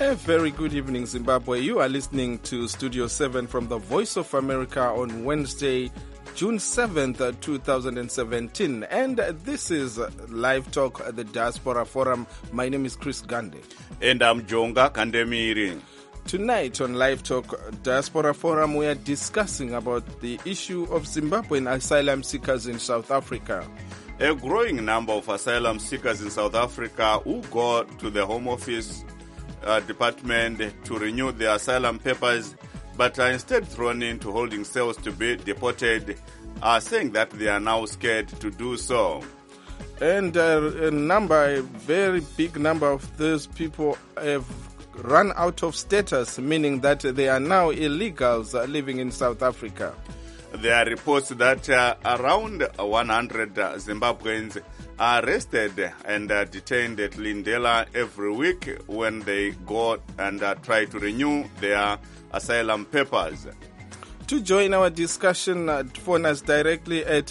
A very good evening, Zimbabwe. You are listening to Studio 7 from the Voice of America on Wednesday, June 7th, 2017. And this is Live Talk at the Diaspora Forum. My name is Chris Gande. And I'm Jonga Kandemiri. Tonight on Live Talk Diaspora Forum, we are discussing about the issue of Zimbabwean asylum seekers in South Africa. A growing number of asylum seekers in South Africa who go to the Home Office department to renew their asylum papers, but are instead thrown into holding cells to be deported, are saying that they are now scared to do so. And a very big number of those people have run out of status, meaning that they are now illegals living in South Africa. There are reports that around 100 Zimbabweans are arrested and detained at Lindela every week when they go and try to renew their asylum papers. To join our discussion, phone us directly at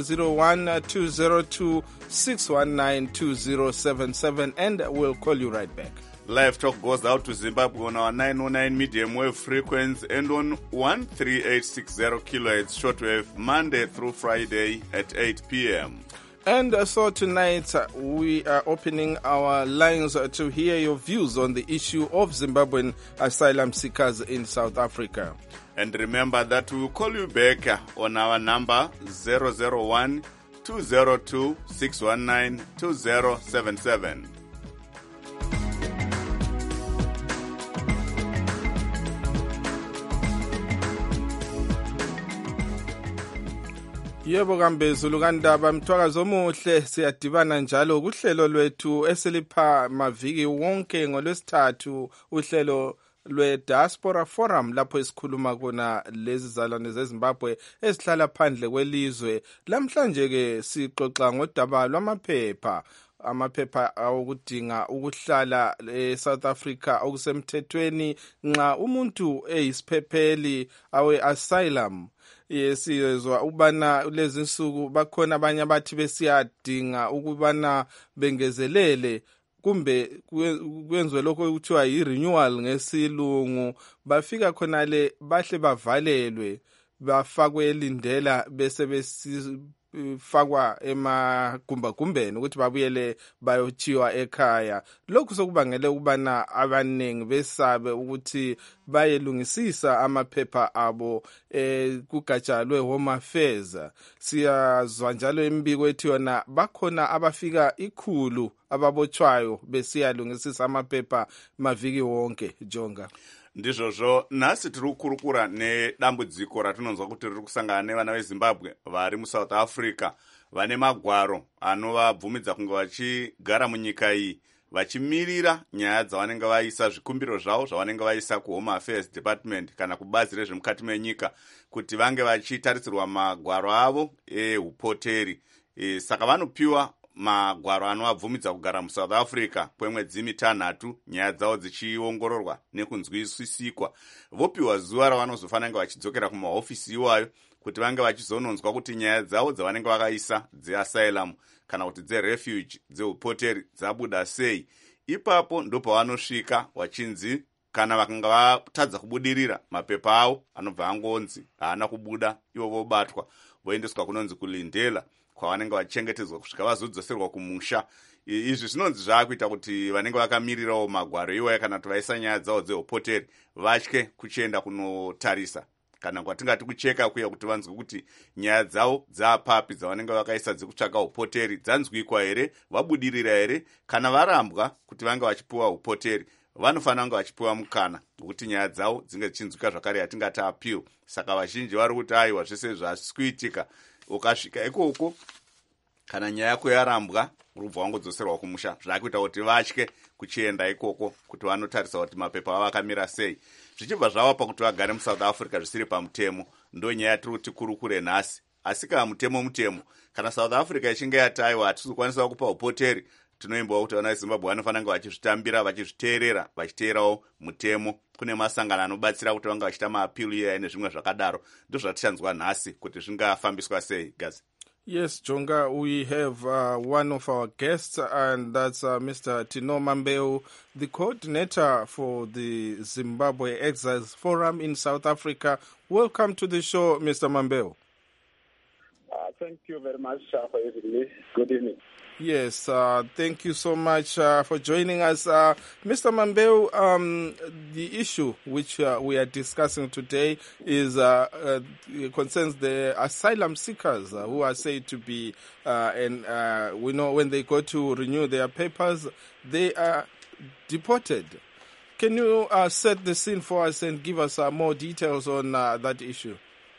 001-202-619-2077 and we'll call you right back. Live Talk goes out to Zimbabwe on our 909 medium wave frequency and on 13860 kilohertz shortwave Monday through Friday at 8 p.m. And so tonight we are opening our lines to hear your views on the issue of Zimbabwean asylum seekers in South Africa. And remember that we will call you back on our number 001-202-619-2077. Yebo kambezulu kandaba mthwakazi omuhle siyadibana njalo kuhlelo lwethu esilipha maviki wonke ngolwesithathu uhlelo lwe-Diaspora Forum lapho esikhuluma khona lezi zalwane zeZimbabwe ezihlala phandle kwelizwe. Lamhlanje-ke sixoxa ngodaba lwamaphepha awokudinga ukuhlala eSouth Africa okusemthethweni nxa umuntu eyisiphepheli awe-asylum. Siyezwa ukubana lezi nsuku bakhona abanye abathi besiyadinga ukubana bengezelele kumbe kwenziwe lokho okuthiwa yi-renewal ngesilungu, bafika khonale bahle bavalelwe bafakwe elindela bese besifakwa emagumbagumbeni ukuthi babuyele bayothiywa ekhaya. Lokhu sokubangele ukubana abaningi besabe ukuthi bayelungisisa amaphepha abo kugatsha lwe-Home Affairs. Siyazwa njalo imbiko ethi yona bakhona abafika 100 ababotshwayo besiyalungisisa amaphepha maviki wonke. Jonga ndizvozvo nhasi tiri kukurukura nedambudziko ratinonzwa kuti riri kusangana nevana vezimbabwe vari muSouth Africa vane magwaro anovabvumidza kunge vachigara munyika iyi vachimirira nyaya dzavanenge vaisa zvikumbiro zvavo zvavanenge vaisa kuHome Affairs Department kana kubazi rezvemukati menyika kuti vange vachitarisirwa magwaro avo eupoteri. Saka vanopiwa magwaro anovabvumidza kugara muSouth Africa kwemwedzi 6 nyaya dzavo dzichiongororwa nekunzwisisikwa. Vopiwa zuva ravanozofanira vachidzokera kumahofisi iwayo kuti vange vachizononzwa kuti nyaya dzavo dzavanenge vakaisa dzeasylum kana kuti dzerefuge dzeupoteri dzabuda sei. Ipapo ndopavanosvika vachinzi kana vakanga vatadza kubudirira mapepa avo anobva angonzi haana kubuda, ivo vobatwa voendeswa kunonzi kulindela kwavanenge vachengetedzwa kusvika vazodzoserwa kumusha. Izvi zvinonzi zvaakuita kuti vanenge vakamirirawo magwaro iwaya kana kuti vaisa nyaya dzavo dzeupoteri vatye kuchienda kunotarisa kana kwatingati kucheka kuya kuti vanzwe kuti nyaya dzavo dzaapapi dzavanenge vakaisa dzekutsvaka upoteri dzanzwikwa here, vabudirira here. Kana varambwa kuti vange vachipiwa upoteri vanofanira kunge vachipiwa mukana kuti nyaya dzavo dzinge dzichinzwika zvakare yatingati appeal. Saka vazhinji vari kuti aiwa zvese zvasi kuitika ukasvika ikoko kana nyaya yako yarambwa urubva wangodzoserwa kumusha, zvakuita kuti vatye kuchienda ikoko kuti vanotarisa kuti mapepa avo akamira sei. Zvichibva zvavapa kuti vagare muSouth Africa zvisiri pamutemo, ndo nyaya yatiri kuti kurukure nhasi. Asi kana mutemo kana South Africa ichinge yati aiwa hatisi kukwanisa kupa upoteri, tinoimbawo kuti vana veZimbabwe vanofanira kunge vachizvitambira vachizviteerera vachiteerawo mutemo. Kune masangano anobatsira kuti vanga vachita maapili iyayi nezvimwe zvakadaro. Ndozvatichanzwa nhasi kuti zvingafambiswa sei gazi. Yes, Jonga, we have one of our guests, and that's Mr. Tino Mambeu, the coordinator for the Zimbabwe Exiles Forum in South Africa. Welcome to the show, Mr. Mambeu. Thank you very much for having me. Good evening. Yes, thank you so much for joining us. Mr. Mambeu, the issue which we are discussing today is concerns the asylum seekers who are said to be, we know when they go to renew their papers, they are deported. Can you set the scene for us and give us more details on that issue?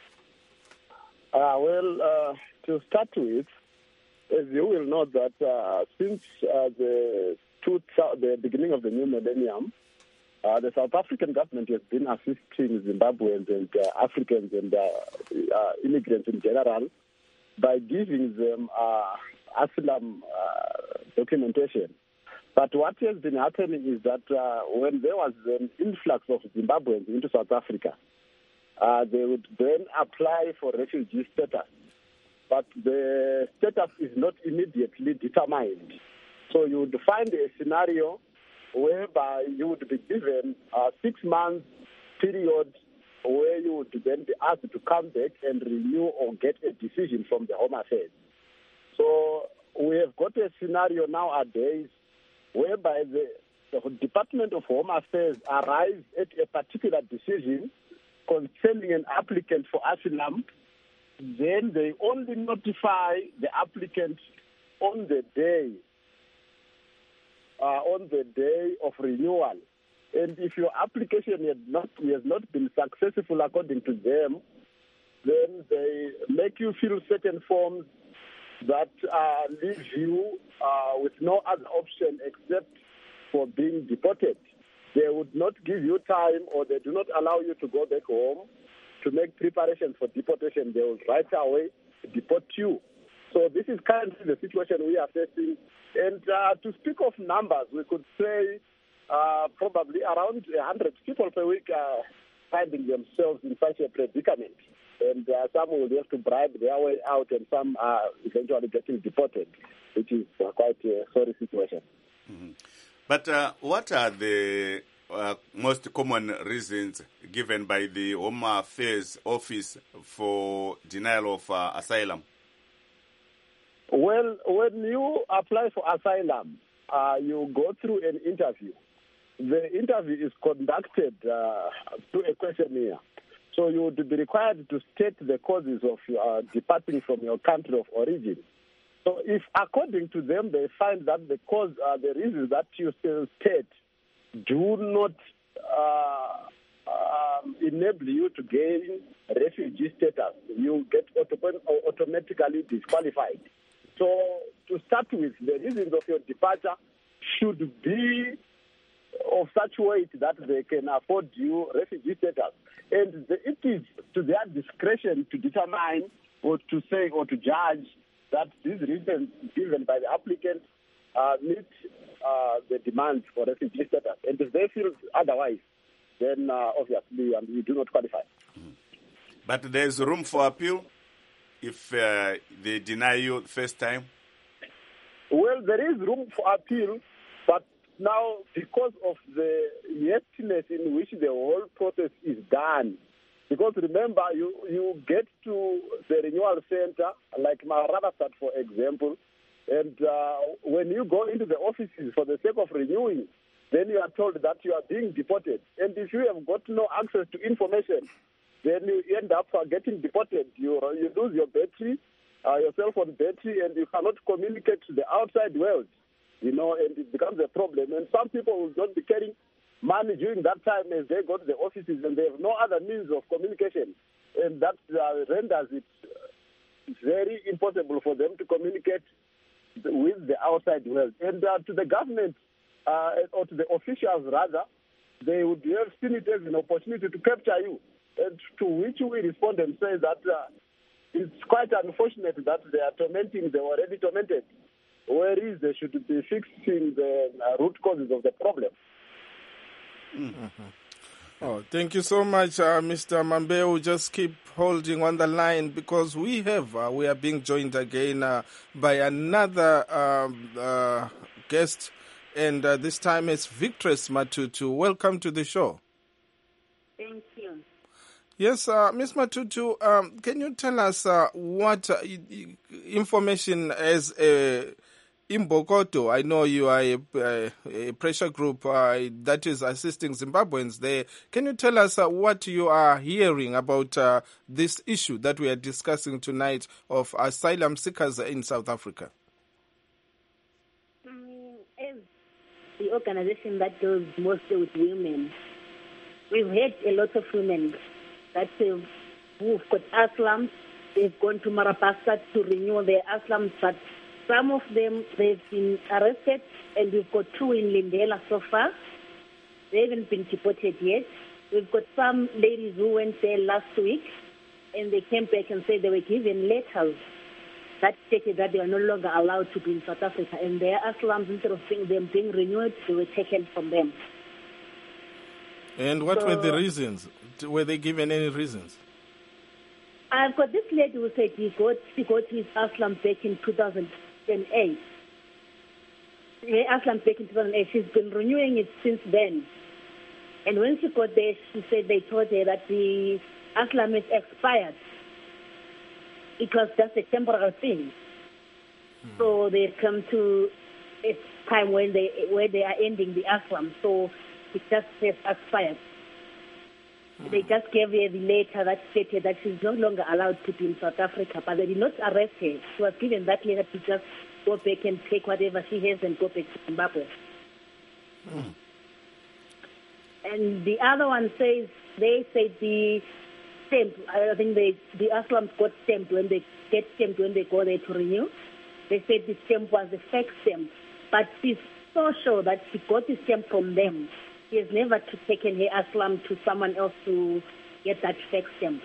To start with, as you will know that since the beginning of the new millennium, the South African government has been assisting Zimbabweans and Africans and immigrants in general by giving them asylum documentation. But what has been happening is that when there was an influx of Zimbabweans into South Africa, they would then apply for refugee status. But the status is not immediately determined. So you would find a scenario whereby you would be given a 6-month period where you would then be asked to come back and renew or get a decision from the Home Affairs. So we have got a scenario nowadays whereby the Department of Home Affairs arrives at a particular decision concerning an applicant for asylum. Then they only notify the applicant on the day of renewal. And if your application has not been successful according to them, then they make you fill certain forms that leave you with no other option except for being deported. They would not give you time, or they do not allow you to go back home to make preparations for deportation. They will right away deport you. So this is currently the situation we are facing. And to speak of numbers, we could say probably around 100 people per week are finding themselves in such a predicament. And some will have to bribe their way out, and some are eventually getting deported, which is quite a sorry situation. Mm-hmm. But what are the most common reasons given by the Home Affairs Office for denial of asylum? Well, when you apply for asylum, you go through an interview. The interview is conducted through a questionnaire. So you would be required to state the causes of departing from your country of origin. So if, according to them, they find that the reasons that you still state do not enable you to gain refugee status, you get automatically disqualified. So to start with, the reasons of your departure should be of such weight that they can afford you refugee status. And it is to their discretion to determine or to say or to judge that these reasons given by the applicant meet the demands for refugee status. And if they feel otherwise, then obviously you do not qualify. But there's room for appeal if they deny you the first time? Well, there is room for appeal, but now because of the hastiness in which the whole process is done, because remember, you get to the renewal center, like Maharabasat, for example, and when you go into the offices for the sake of renewing, then you are told that you are being deported. And if you have got no access to information, then you end up getting deported. You lose your battery, your cell phone battery, and you cannot communicate to the outside world, and it becomes a problem. And some people will not be carrying money during that time as they go to the offices, and they have no other means of communication. And that renders it very impossible for them to communicate with the outside world. And to the government, or to the officials rather, they would have seen it as an opportunity to capture you. And to which we respond and say that it's quite unfortunate that they are tormenting the already tormented, whereas they should be fixing the root causes of the problem. Mm-hmm. Oh, thank you so much, Mr. Mambeu. Just keep holding on the line because we are being joined again by another guest, and this time it's Victress Matutu. Welcome to the show. Thank you. Yes, Ms. Matutu, can you tell us what information as Imbokodo? I know you are a pressure group that is assisting Zimbabweans there. Can you tell us what you are hearing about this issue that we are discussing tonight of asylum seekers in South Africa? As the organization that deals mostly with women, we've had a lot of women that who've got asylum. They've gone to Marabasa to renew their asylum, but some of them, they've been arrested, and we've got 2 in Lindela so far. They haven't been deported yet. We've got some ladies who went there last week, and they came back and said they were given letters that stated that they are no longer allowed to be in South Africa, and their asylums, instead of them being renewed, they were taken from them. And what were the reasons? Were they given any reasons? I've got this lady who said she got his asylum back in 2008. Her asylum back in 2008. She's been renewing it since then. And when she got there, she said they told her that the asylum is expired. It was just a temporary thing. So they've come to a time where they are ending the asylum. So it just says expired. They just gave her the letter that stated that she's no longer allowed to be in South Africa, but they did not arrest her. She was given that letter to just go back and take whatever she has and go back to Zimbabwe. And the other one says, they said the stamp, I think the asylum got stamped when they get stamped when they go there to renew. They said the stamp was a fake stamp, but she's so sure that she got the stamp from them. She has never taken her asylum to someone else to get that fake stamp.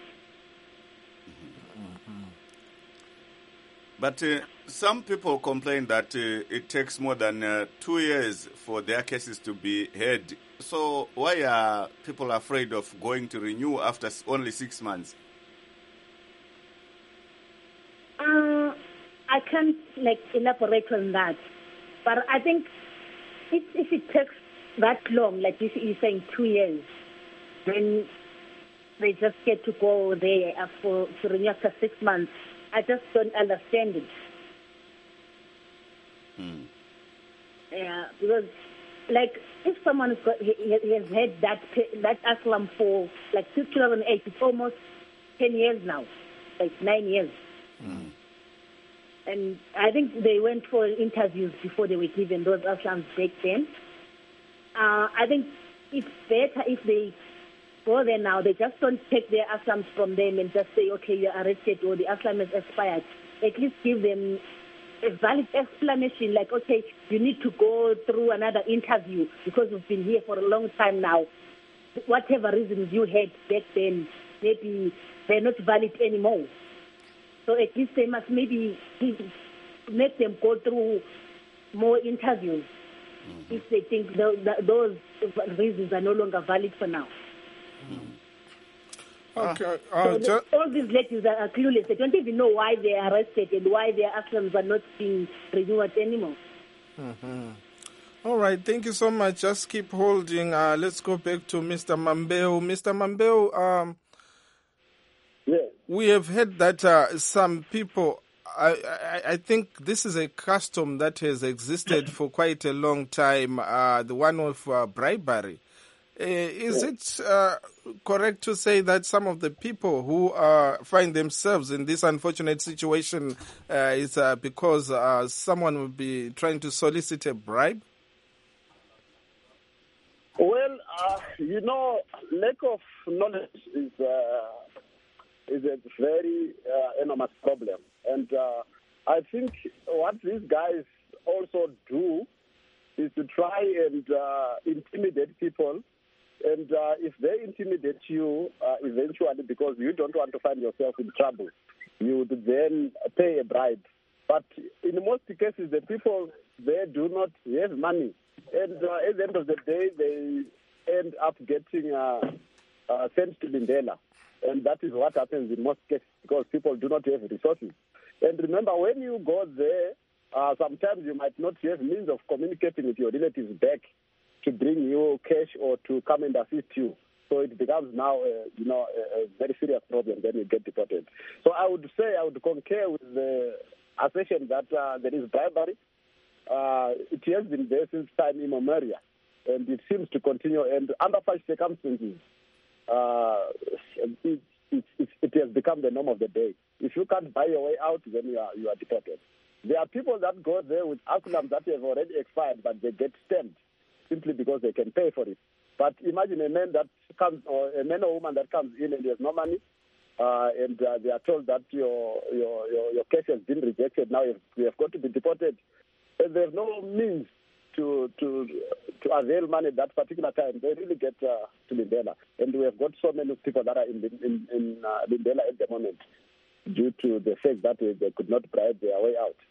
But some people complain that it takes more than 2 years for their cases to be heard. So why are people afraid of going to renew after only 6 months? I can't elaborate on that. But I think if it takes that long, like you're saying 2 years, then they just get to go there to renew after 6 months. I just don't understand it. Yeah, because if someone has had that asylum for since 2008, it's almost 10 years now, 9 years. And I think they went for interviews before they were given those asyllums back then. I think it's better if they go there now. They just don't take their asylums from them and just say, okay, you're arrested or the asylum is expired. At least give them a valid explanation, okay, you need to go through another interview because you've been here for a long time now. Whatever reasons you had back then, maybe they're not valid anymore. So at least they must maybe make them go through more interviews if they think those reasons are no longer valid for now. Okay. So all these ladies are clueless. They don't even know why they are arrested and why their asylums are not being renewed anymore. All right. Thank you so much. Just keep holding. Let's go back to Mr. Mambeu. Mr. Mambeu, yes. We have heard that some people, I think this is a custom that has existed for quite a long time, the one of bribery. Is it correct to say that some of the people who find themselves in this unfortunate situation is because someone will be trying to solicit a bribe? Well, lack of knowledge is a very enormous problem. And I think what these guys also do is to try and intimidate people. And if they intimidate you, eventually, because you don't want to find yourself in trouble, you would then pay a bribe. But in most cases, the people, they do not have money. And at the end of the day, end up getting sent to Lindela. And that is what happens in most cases because people do not have resources. And remember, when you go there, sometimes you might not have means of communicating with your relatives back to bring you cash or to come and assist you. So it becomes now, a very serious problem when you get deported. So I would concur with the assertion that there is bribery. It has been there since time immemorial, and it seems to continue. And under such circumstances, it has become the norm of the day. If you can't buy your way out, then you are deported. There are people that go there with asylums that have already expired, but they get stamped simply because they can pay for it. But imagine a man that comes, or a man or woman that comes in and has no money, and they are told that your case has been rejected. Now you have got to be deported. And there's no means to avail money at that particular time. They really get to Lindela, and we have got so many people that are in Lindela at the moment due to the fact that they could not bribe their way out.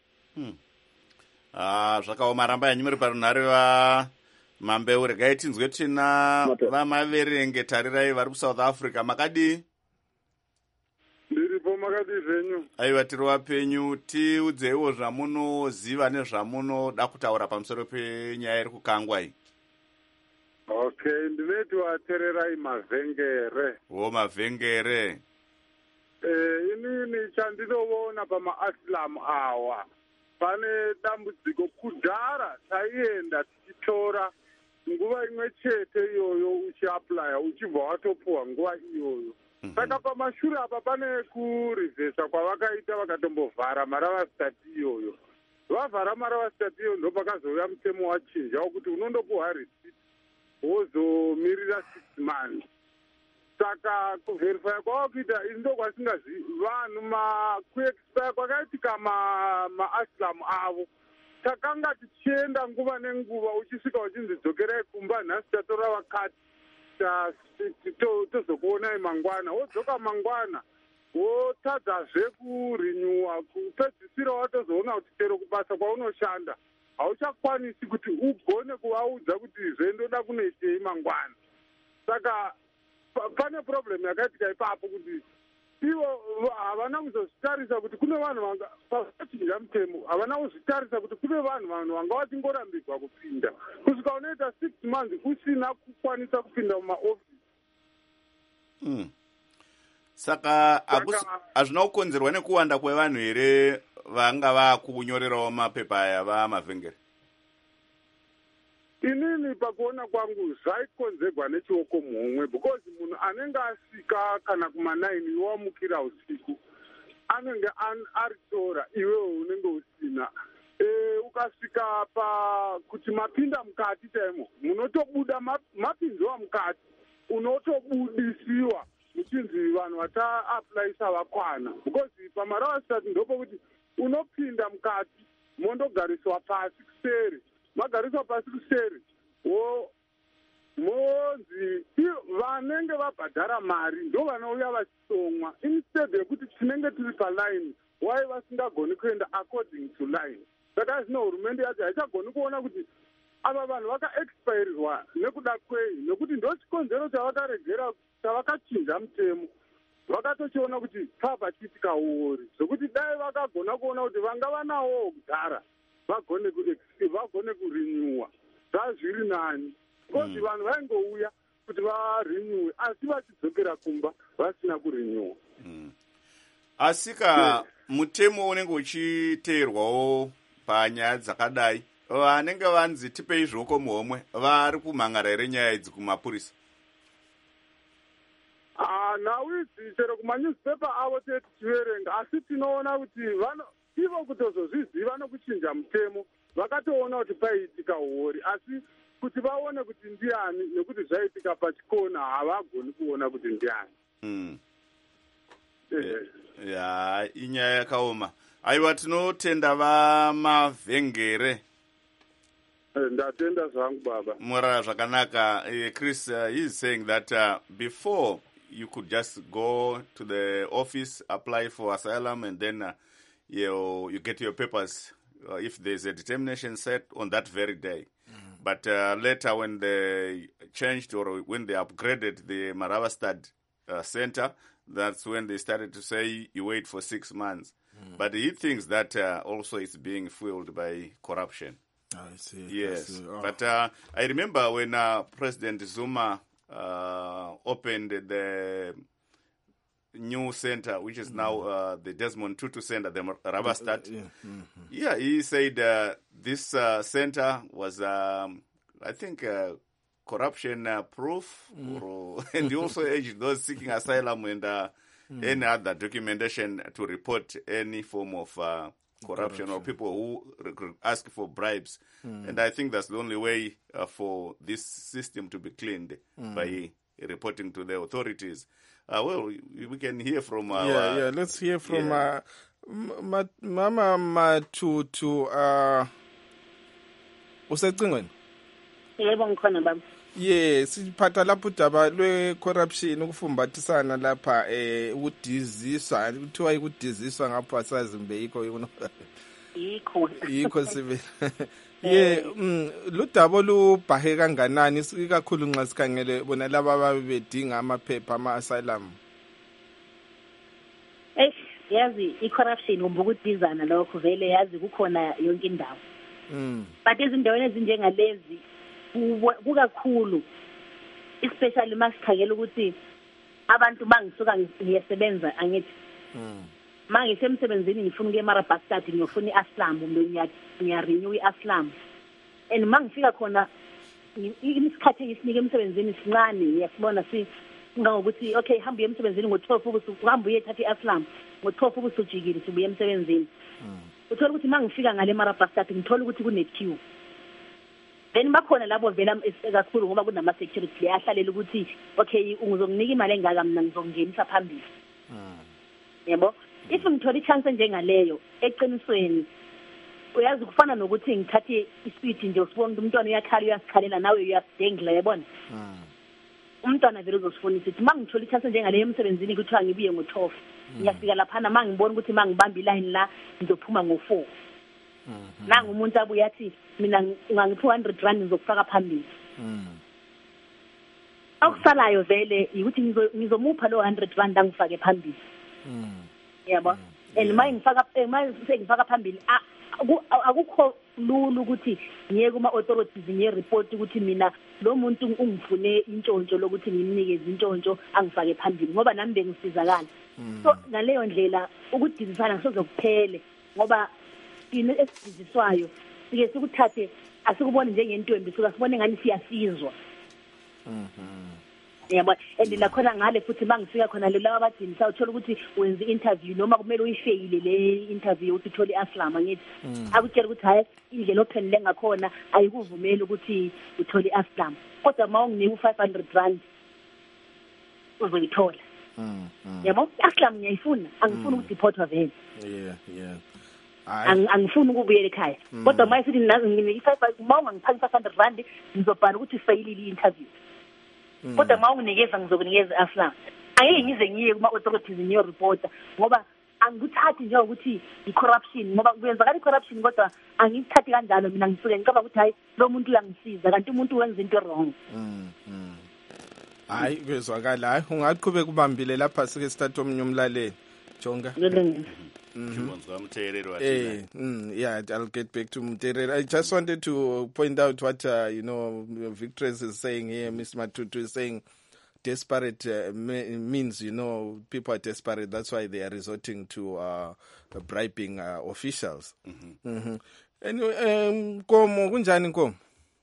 Zvakaoma ramba yanyu muri parunhare Mambeu, regai tinzwe tina vamaverenge tarirai vari kuSouth Africa. Makadii? Ndiripo, makadii zvenyu? Aiwa, tiri wapenyu. Tiudzeiwo zvamunoziva nezvamunoda kutaura pamusoro penyaya iri kukangwa iyi. Okay, ndinoti watererai mavhengere. Mavhengere. Inini chandinoona pamaasilamu awa pane dambudziko. Kudhara taienda tichitora nguva imwe chete iyoyo uchiaplaya uchibva watopuwa nguva iyoyo. Saka pamashure apa pane kurivhesa kwavakaita vakatombovhara maravasitati iyoyo. Vavhara maravasitati iyoyo ndo pakazouya mutemo wachinja wokuti unondopuwa risiti wozomirira 6 months. Saka kuvherifaya kwavakuita ini ndo kwasingazivi vanhu kuexpire kwakaitika maasilamu avo. Takanga tichienda nguva nenguva uchisvika uchinzi dzokerai kumba, nhasi tatora vakati tozokuonai mangwana. Wodzoka mangwana wotadzazve kurinyuwa, kupedzisira watozoona kuti chero kubasa kwaunoshanda hauchakwanisi kuti ugone kuvaudza kuti zvendoda kunoitei mangwana. Saka pane problem yakaitika ipapo kuti ivo havana kuzozvitarisa kuti kune vanhu vachinja mutemo, havana kuzvitarisa kuti kune vanhu vanga vachingorambirwa kupinda kusvika unoita 6 months usina kukwanisa kupinda mumaofisi. Saka hazvina kukonzerwa nekuwanda kwevanhu here vanga vakunyorerawo mapepa aya vamavhengere? Inini pakuona kwangu zvaikonzerwa nechioko muhomwe, because munhu anenge asvika kana kuma9 wamukira usiku anenge aritora iwewe unenge usina. Ukasvika kuti mapinda mukati chaimo munotobuda mapinziwa mukati unotobudisiwa muchinzi vanhu vataaplaisa vakwana, because pamaravasitati ndopokuti unopinda mukati mondogariswa pasi kuseri. Magariswa pasi kuseri monzi vanenge vabhadhara mari ndo vanouya vachisomwa, instead yekuti tinenge tiri paline wai vasingagoni kuenda according to line. Saka zvino hurumende yacho haichagoni kuona kuti ava vanhu vakaexpirirwa nekuda kwei, nekuti ndo chikonzero chavakaregera chavakachinja mutemo. Vakatochiona kuti pachiitika uori zvokuti dai vakagona kuona kuti vanga vanawo kudhara vagone kurinyuwa zvazviri nani, because vanhu vaingouya kuti varinyuwe asi vachidzokera kumba vasina kurinyuwa. Asika mutemo unenge uchiteerwawo panyaya dzakadai, vanenge vanzi tipei zvoko muhomwe vari kumhangara here nyaya idzi kumapurisa? Nhau idzi chero kumanewspaper avo tete tichiverenga, asi tinoona kuti ivo kutozozviziva nokuchinja mutemo vakatoona kuti paiitika uori, asi kuti vaone kuti ndiani nekuti zvaitika pachikona havagoni kuona kuti ndiani. Inyaya yakaoma. Aiwa, tinotenda vamavhengere. Ndatenda zvangu baba. Murara zvakanaka. Chris is saying that before you could just go to the office, apply for asylum, and then you get your papers if there's a determination set on that very day. But later when they changed or when they upgraded the Marabastad center, that's when they started to say you wait for 6 months. But he thinks that also is being fueled by corruption. I see. Yes. I see. Oh. But I remember when President Zuma opened the new center, which is now the Desmond Tutu Center, the Rabastad. Yeah, he said this center was, I think, corruption proof. And he also urged those seeking asylum and any other documentation to report any form of corruption or people who ask for bribes. And I think that's the only way for this system to be cleaned, by reporting to the authorities. Well, we can hear from let's hear from Mama Matutu. Usecingweni? Yebo ngikhona baba. Yes, siphatha lapho udaba lwe-corruption, ukufumbathisana lapha ukudiziswa, kuthiwa ikudiziswa ngapho asazi mbe yikho sibe ludaba olubhahe kanganani ikakhulu nxa sikhangele bona laba ababe bedinga amaphepha ama-asylum. Yazi i-corruption ukudizana lokho vele yazi kukhona yonke indawo. But ezindaweni ezinjengalezi kukakhulu, especially masikhangela ukuthi abantu bangisuka ngiyasebenza angithi mangisemsebenzini ngifuna ukuya eMarabastad ngiyofuna i-asylum kumbe ngiyarenew i-asylum, and mangifika khona isikhathi engisinike emsebenzini sincane, ngiyasibona ngokuthi okay hamba uye emsebenzini ngo-12 ubusuku, hamba uye thatha i-asylum ngo-12 ubusuku ujikile sibuye emsebenzini. Uthola ukuthi mangifika ngale eMarabastad ngithola ukuthi kune-queue. Then bakhona labo vela kakhulu ngoba kunama-security ahlalela ukuthi okay ngizonginika imali engaka mina ngizongenisa phambili. Yebo, if ngithola i-chance njengaleyo eqinisweni uyazi kufana nokuthi ngithathe iswiti nje usibona umntwana uyakhala uyasikhalela nawe uyasidengla, yabona. Umntwana vele uzosifonisa ukuthi mangithola i-chance njengaleyo emsebenzini kuthiwa ngibuye ngo-12 ngiyafika laphana mangibona ukuthi mangibamba iline la ngizophuma ngo-4. Nangu umuntu abuya athi mina ngangiphi 100 rand ngizokufaka phambili. Akusalayo vele ukuthi ngizomupha lo 100 rand angifake phambili. Yabo, and ngifaka phambili akukho lula ukuthi ngiye kuma authorities ngiye report ukuthi mina lo muntu ungifune intshontsho lokuthi ngimnikeze intshontsho angifake phambili ngoba nami bengisizakala. So ngaleyo ndlela ukudizisana kusoze kuphele ngoba ini esidiziswayo sike sikuthathe asikubone njengentwembi suka sibone ngani siyasizwa. Yabo, and lakhona ngale futhi mangifika khona lelo abadinisa uthola ukuthi wenza interview noma kumele uyifeyile le interview ukuthi uthole i-asylum ngithi akutshela ukuthi hayi indlela ophenile ngakhona ayikuvumeli ukuthi uthole i-asylum, kodwa mawunginika u500 rand uzoyithola. Yabo, i-asylum ngiyayifuna, angifuni ukudeportwa vele. Angifuni ukubuyela ekhaya, kodwa mayisithi nginika mawungangiphansi 500 rand ngizobhala ukuthi ufeyilile i-interview. Kodwa mawunginikeza ngizokunikeza i-asylum. Angeke ngize ngiye kuma authorities ngiyo reporter ngoba angikuthathi nje ukuthi i-corruption ngoba kuyenzakala i-corruption kodwa angikuthathi kanjalo mina ngisuke ngicabanga ukuthi hayi lo muntu uyangisiza kanti umuntu wenza into wrong. Hayi kuyezwakala. Hayi ungaqhubeka kubambile lapha sike start omnye umlaleli Jonga. Yeah, I'll get back to Mterere. I just wanted to point out what Victress is saying here. Ms. Matutu is saying desperate means, people are desperate. That's why they are resorting to bribing officials. Anyway, Nkomo, kunjani Nkomo?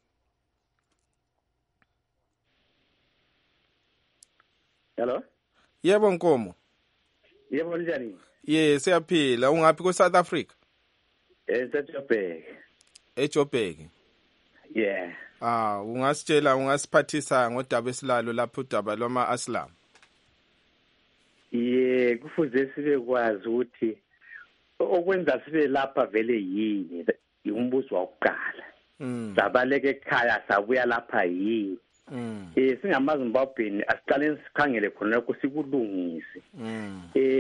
Hello? Yebo Nkomo. Yebo njani? Yes, siyaphila. Ungaphi ko South Africa? eJoburg. eJoburg. Yeah. Ungasiphathisa ngodaba esilalo lapho udaba lwama-asylum. Yeah, kufuze sibe kwazi ukuthi okwenza sibe lapha vele yini umbuzo wokuqala. Sabaleke ekhaya sabuya lapha yini. SingamaZimbabwean asiqale sikhangele khona lokho sikulungise.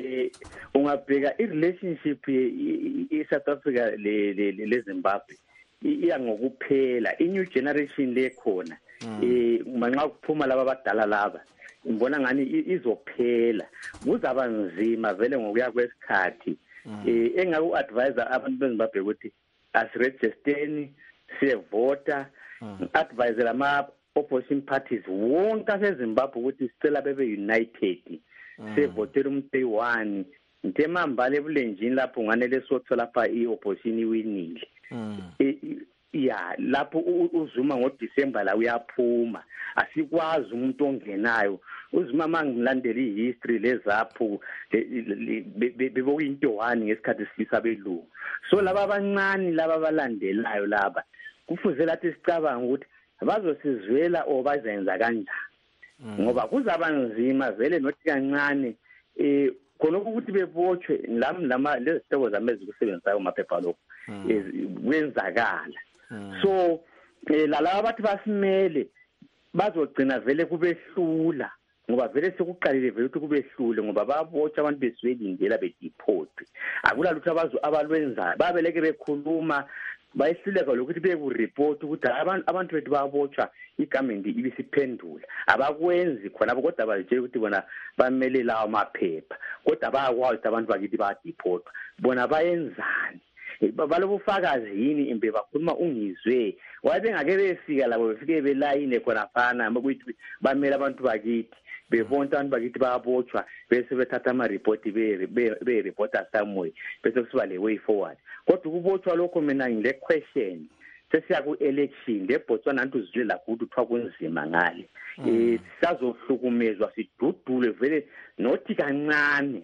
Ungabheka irelationship eSouth Africa le Zimbabwe iya ngokuphela i-new generation lekhona manxa kuphuma laba abadala laba ngibona ngani izophela kuzaba nzima vele ngokuya kwesikhathi engaku-advise abantu beZimbabwe ukuthi asirejisteni siyevota advise lama-opposition parties wonke asezimbabwe ukuthi sicela bebe united sevotela umuntu eyi-one ntemambala ebulenjini lapho nganele sotho lapha i-opposition iwinile ya lapho uZuma ngoDisemba la uyaphuma asikwazi umuntu ongenayo uZuma mangilandela ihistory lezapho bebokuyinto one ngesikhathi sifisa belungu so laba abancane laba abalandelayo laba kufuze lathi sicabanga ukuthi bazosizwela o bazenza kanjani ngoba kuzaba nzima vele nothi kancane khona ukuthi bebotshwe lama leziteko zamezi kusebenzayo maphepha lokho kwenzakala so lalaba bathi basimele bazogcina vele kubehlula ngoba vele sekuqalile vele ukuthi kubehlule ngoba babotshwa abantu beswelindela bedeport akulalutho abalwenzayo babeleke bekhuluma bayihluleka lokuthi bekureport ukuthi abantu bethu babotshwa igamendi ibisiphendula abakwenzi khona kodwa bazitshela ukuthi bona bamele lawo maphepha kodwa bayakwazi abantu bakithi badeport bona bayenzani balobufakazi yini imbe bakhuluma ungizwe wabe ngake befika labo befike belayine khona fana ukuthi bamele abantu bakithi bebonta abantu bakithi bayabotshwa bese bethatha ama-report be-reporter somewhere bese kusiba le way forward kodwa ukubotshwa lokho mina ngile question sesiya ku-election leBotswana nantu uzwile lapho ukuthi kuthiwa kunzima ngale sisazohlukumezwa sidudule vele nothi kancane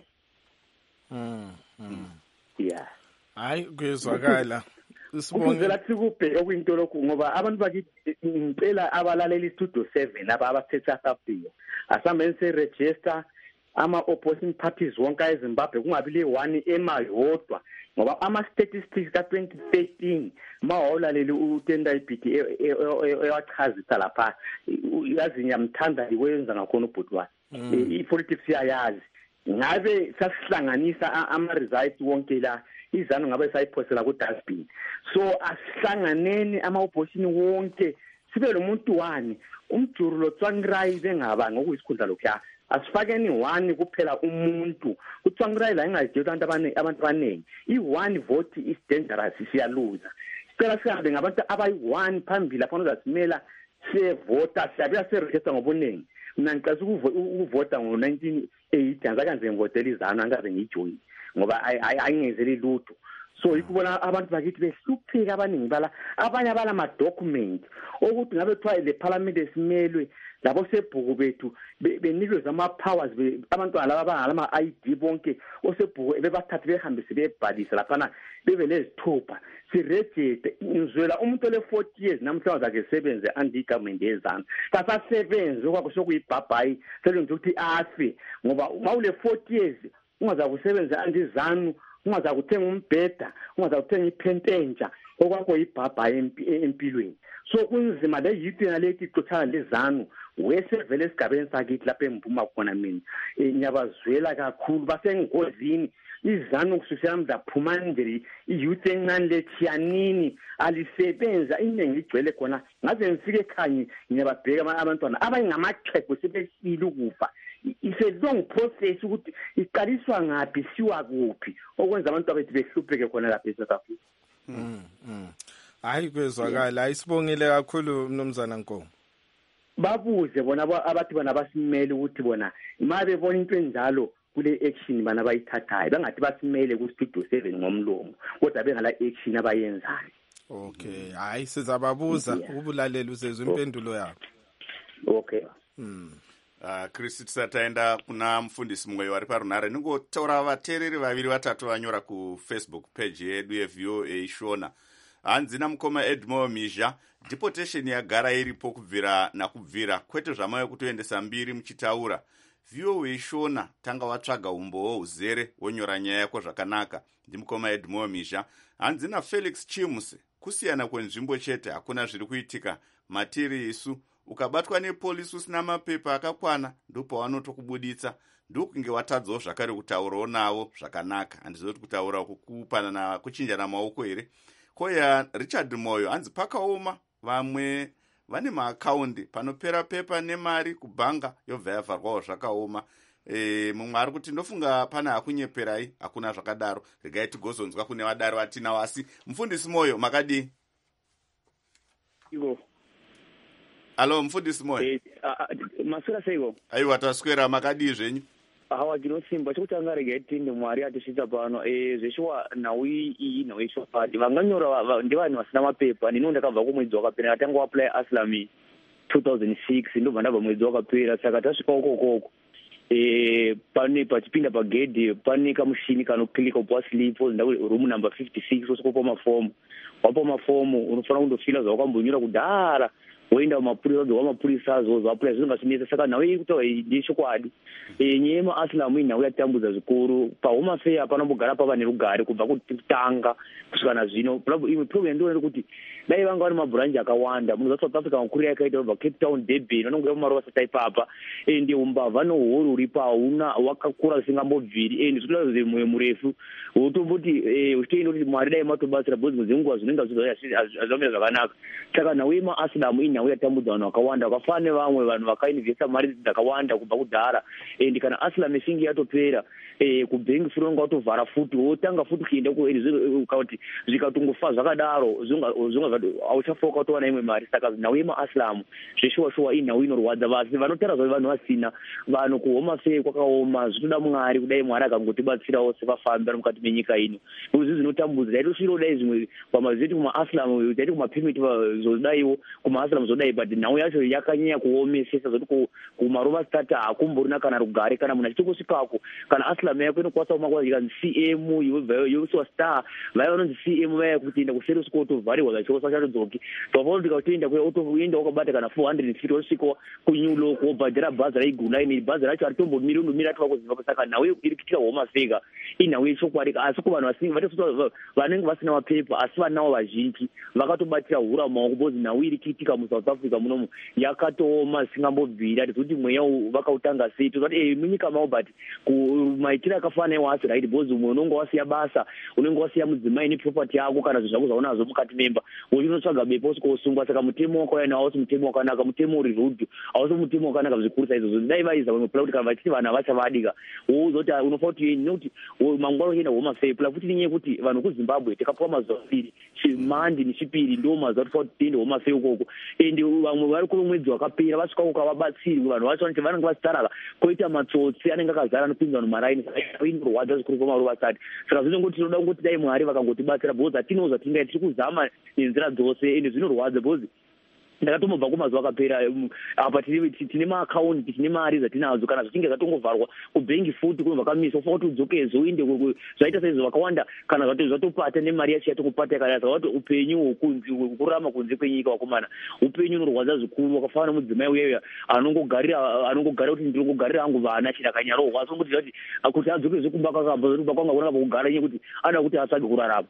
yeah hayi kuyezwakala Sibonge lathi kubhe okuyinto lokhu ngoba abantu bakithi ngicela abalaleli studio 7 abasethe Africa asambe se register ama-opposition parties wonke eZimbabwe kungabi le one emayodwa ngoba ama-statistics ka-2013 mawawulaleli utenda iBT ewachazisa lapha yazi ngiyamthanda iwenza ngakhona ubhutwana i-politics yayazi ngabe sasihlanganisa ama-results wonke la izanu ngabe sayiphosela ku-dustbin so asihlanganeni ama-opposition wonke sibe lo muntu wani umjuru lo Tsvangirai bengaba ngokuyisikhundla lokho asifakeni one kuphela umuntu uTsvangirai la ingayidela abantu abaningi i-one vote is dangerous siyaluza sicela sihambe ngabantu abayi-one phambili lapho uzasimela siyevota siyabuya siregister ngobuningi mina ngicela ukuvota ngo-1980 angakanze ngivotela izanu angaze ngiyijoyine ngoba ayingenzeli lutho so ikubona abantu bakithi behlupheka abaningi bala abanye abala ama-document ukuthi ngabe kuthiwa le parliament esimelwe labo sebhuku bethu benikwe ama-powers abantwana laba abangalama-ID bonke osebhuku bebathathe behambise bebhalise laphana bebe nezithupha sirejiste ngizwela umuntu ole-40 years namhlanje zakhe sebenze anti-government yezanu kasasebenzi okwakho sokuyibhabhayi selenze ukuthi afe ngoba mawule 40 years ungaza kusebenza andizanu ungaza kuthenga umbheda ungaza kuthenga iphententsha okwakho yibhabhayi empilweni so kunzima le youth nalethi ixothana lezanu wesevele esigabeni sakithi lapho emphuma khona mina ngiyabazwela kakhulu basengozini izanu kususela mzaphuma nje iyouth encane lethiyanini alisebenza iningi igcwele khona ngaze ngifike ekhaya ngiyababheka abantwana abangamaxhegu sebesile ukufa it's a long process ukuthi iqaliswa ngaphi siwa kuphi okwenza abantu abethu behlupheke khona lapha eSouth Africa. Hayi kwezwakala ayisibongile kakhulu mnumzana Nkomo. Babuze bona abathi bona basimele ukuthi bona ima bebona into enjalo kule action bana bayithathayo bangathi basimele ku studio 7 ngomlomo kodwa bengala action abayenzayo. Okay hayi sizababuza ubulalela uzezwe impendulo yabo. Okay. Chris tisataenda kuna mufundisi mumwe wari parunhare ningotaura vateereri vaviri vatatu vanyora kufacebook page yedu yeVOA eishona hanzi namukoma Edmore Mizha deportation yagara iripo kubvira nakubvira kwete zvamayo kutoendesa mbiri muchitaura VOA eishona tanga watsvaga umbowo uzere wonyora nyaya yako zvakanaka ndimukoma Edmore Mizha hanzi naFelix Chimuse kusiyana kwenzvimbo chete hakuna zviri kuitika matiri isu ukabatwa nepolisi usina mapepa akakwana ndopawanotukubuditsa ndokunge watadzawo zvakare kutaurawo navo zvakanaka handizoti kutaura kukupana kuchinjana maoko here koya Richard Moyo hanzi pakaoma, vamwe vane maakaundi panopera pepa nemari kubhanga yobva yavharwawo zvakaoma. Mumwe ari kuti ndofunga pana hakunyeperai, hakuna zvakadaro, regai tigozonzwa kune vadaro vatinawo. Asi mufundisi Moyo makadii? Alo mufundisi Moyo. Masura seiko. Aiwa taswera, makadii zvenyu? Hawa ndinosimba chokutanga regai tinde Mwari atisvitsa pano. Zveshuwa nhau iyi nhau yechopati vanganyora ndivani vasina mapepa. Nino ndakabva kumwedzi wakapera, ndakatanga kuapply Aslami 2006 ndobva ndabva mwedzi wakapera, saka tasvika ukoko pane pachipinda pagedhi pane kamushini kanokilika upo wasilipo room number 56 osikopa mafomu. Wapa mafomu unofanira kundofila zvawakambonyora kudhara, woenda kumapurisa wamapurisa zvoapply zvinongasinesa. Saka nhau iyi kutaura ndechokwadi. Nyaya yemaAslam iyi nhau yatambudza zvikuru. paHome Affairs apanombogara pava nerugare kubva kutanga kusvika nazvino. Imwe problem ndinoona kuti dai vanga vane mabhuranji akawanda. Munhu South Africa makuru yakaita kubva Cape Town, Durban, vanongouya mumaruva sata ipapa, ende umbavha nohoro uripo hauna wakakura zvisingambobviri, ende zvinoda kuzi mwoyo murefu wotomboti uchitoenda kuti Mwari dai matobatsira bhozi dzenguva zvinenge hazvamira zvakanaka. Saka nhau yemaAslam iyi nhau yatambudza vanhu vakawanda, vakafana nevamwe vanhu vakainvesta mari dzakawanda kubva kudhara. Ende kana Aslam ichinge yatopera kubhengi furi unga watovhara futi, wotanga futi kuenda kuti zvikatongofa zvakadaro hauchafoka utowana imwe mari. Saka nhau yemaAslam zveshuwa iyi nhau inorwadza. Vasi vanotara zvavi vanhu vasina, vanhu kuHome Affairs kwakaoma, zvinoda Mwari kudai Mwari akangotibatsirawo sevafambi vari mukati menyika ino. Izvi zvinotambudza. Taitosvira kudai zvimwe pamazeti kumaAslam, taiti kumapimiti zodaiwo kumaAslam zodai, but nhau yacho yakanyanya kuomesesa zvokuti kumaruva stata hakumborina kana rugare. Kana munhu achitongosvikako, kana Aslam yako inokwanisa kumakwa ikanzi CM yosiwa star, vaya vanonzi CM vaya kuti enda kuseri usiko utovharirwa zvachosa chatodzoki. Twafanodika kutoenda kuya utoenda wakabata kana 450 wosvika kunyulo wobhadhira bhazi raigula. Ine bhazi racho haritombomiriri undomira ati wakuziva. Saka nhau iri kuitika Home Affairs inhau yechokwadi. Asi kuvanhu vanenge vasina mapepa asi vanawo vazhinji vakatobatira hura mumaoko, bhozi nhau iri kuitika muSouth Africa munomu yakatooma zvisingambobviri. Hatizoti mweya vakautanga sei, tozvati munyika mavo, but maitiro akafana ewasi right, bhozi umwe unonga wasiya basa, unenge wasiya mudzimai neproperty yako kana zvinhu zvako zvaunazo mukati memba, uchinotsvaga bepa usikausungwa. Saka mutemo wakauya nawo hausi mutemo wakanaka, mutemo uri rudhu, hausi mutemo wakanaka zvikuru saizvozvo. Dai vaiza vamwe pula kuti kana vachiti vanhu havachavadika, wozoti unofanira kuti nekuti mangwana uchienda Home Affairs pula futi nenyaya yekuti vanhu kuZimbabwe takapuwa mazuva 2 Mandi neChipiri ndo mazuva kuti tiende Home Affairs ukoko. Ende vamwe vari kuno mwedzi wakapera vasvika uko havabatsirwi. Vanhu vacho vanenge vachitaraka koita matsotsi anenge akazara anopinza vanhu maraini. Inorwadza zvikuru kwamaruva sati. Saka zvinongoti tinoda kungoti dai Mwari vakangotibatsira, bhozi hatinowo zvatingaita, tiri kuzama nenzira dzose, ende zvinorwadza bhozi ndakatomobva kumazuva akapera. Apa tine maakaundi, tine mari dzatinadzo, kana zvichinge zvatongovharwa kubhengi futi kunobva kamisa ufanira kuti udzokezve uinde zvaita saizvo vakawanda, kana zvatopata nemari yacho yatokupata kana zvavati upenyu hwekurarama kunze kwenyika wakomana, upenyu unorwadza zvikuru. Wakafana mudzimai uyaya anongogarira kuti ndinongogarira hangu vana chida kanyarohwa, asongoti kuti adzokezve kumba kwanga kunaka pokugara nyaya kuti anoda kuti atsvage kurarama.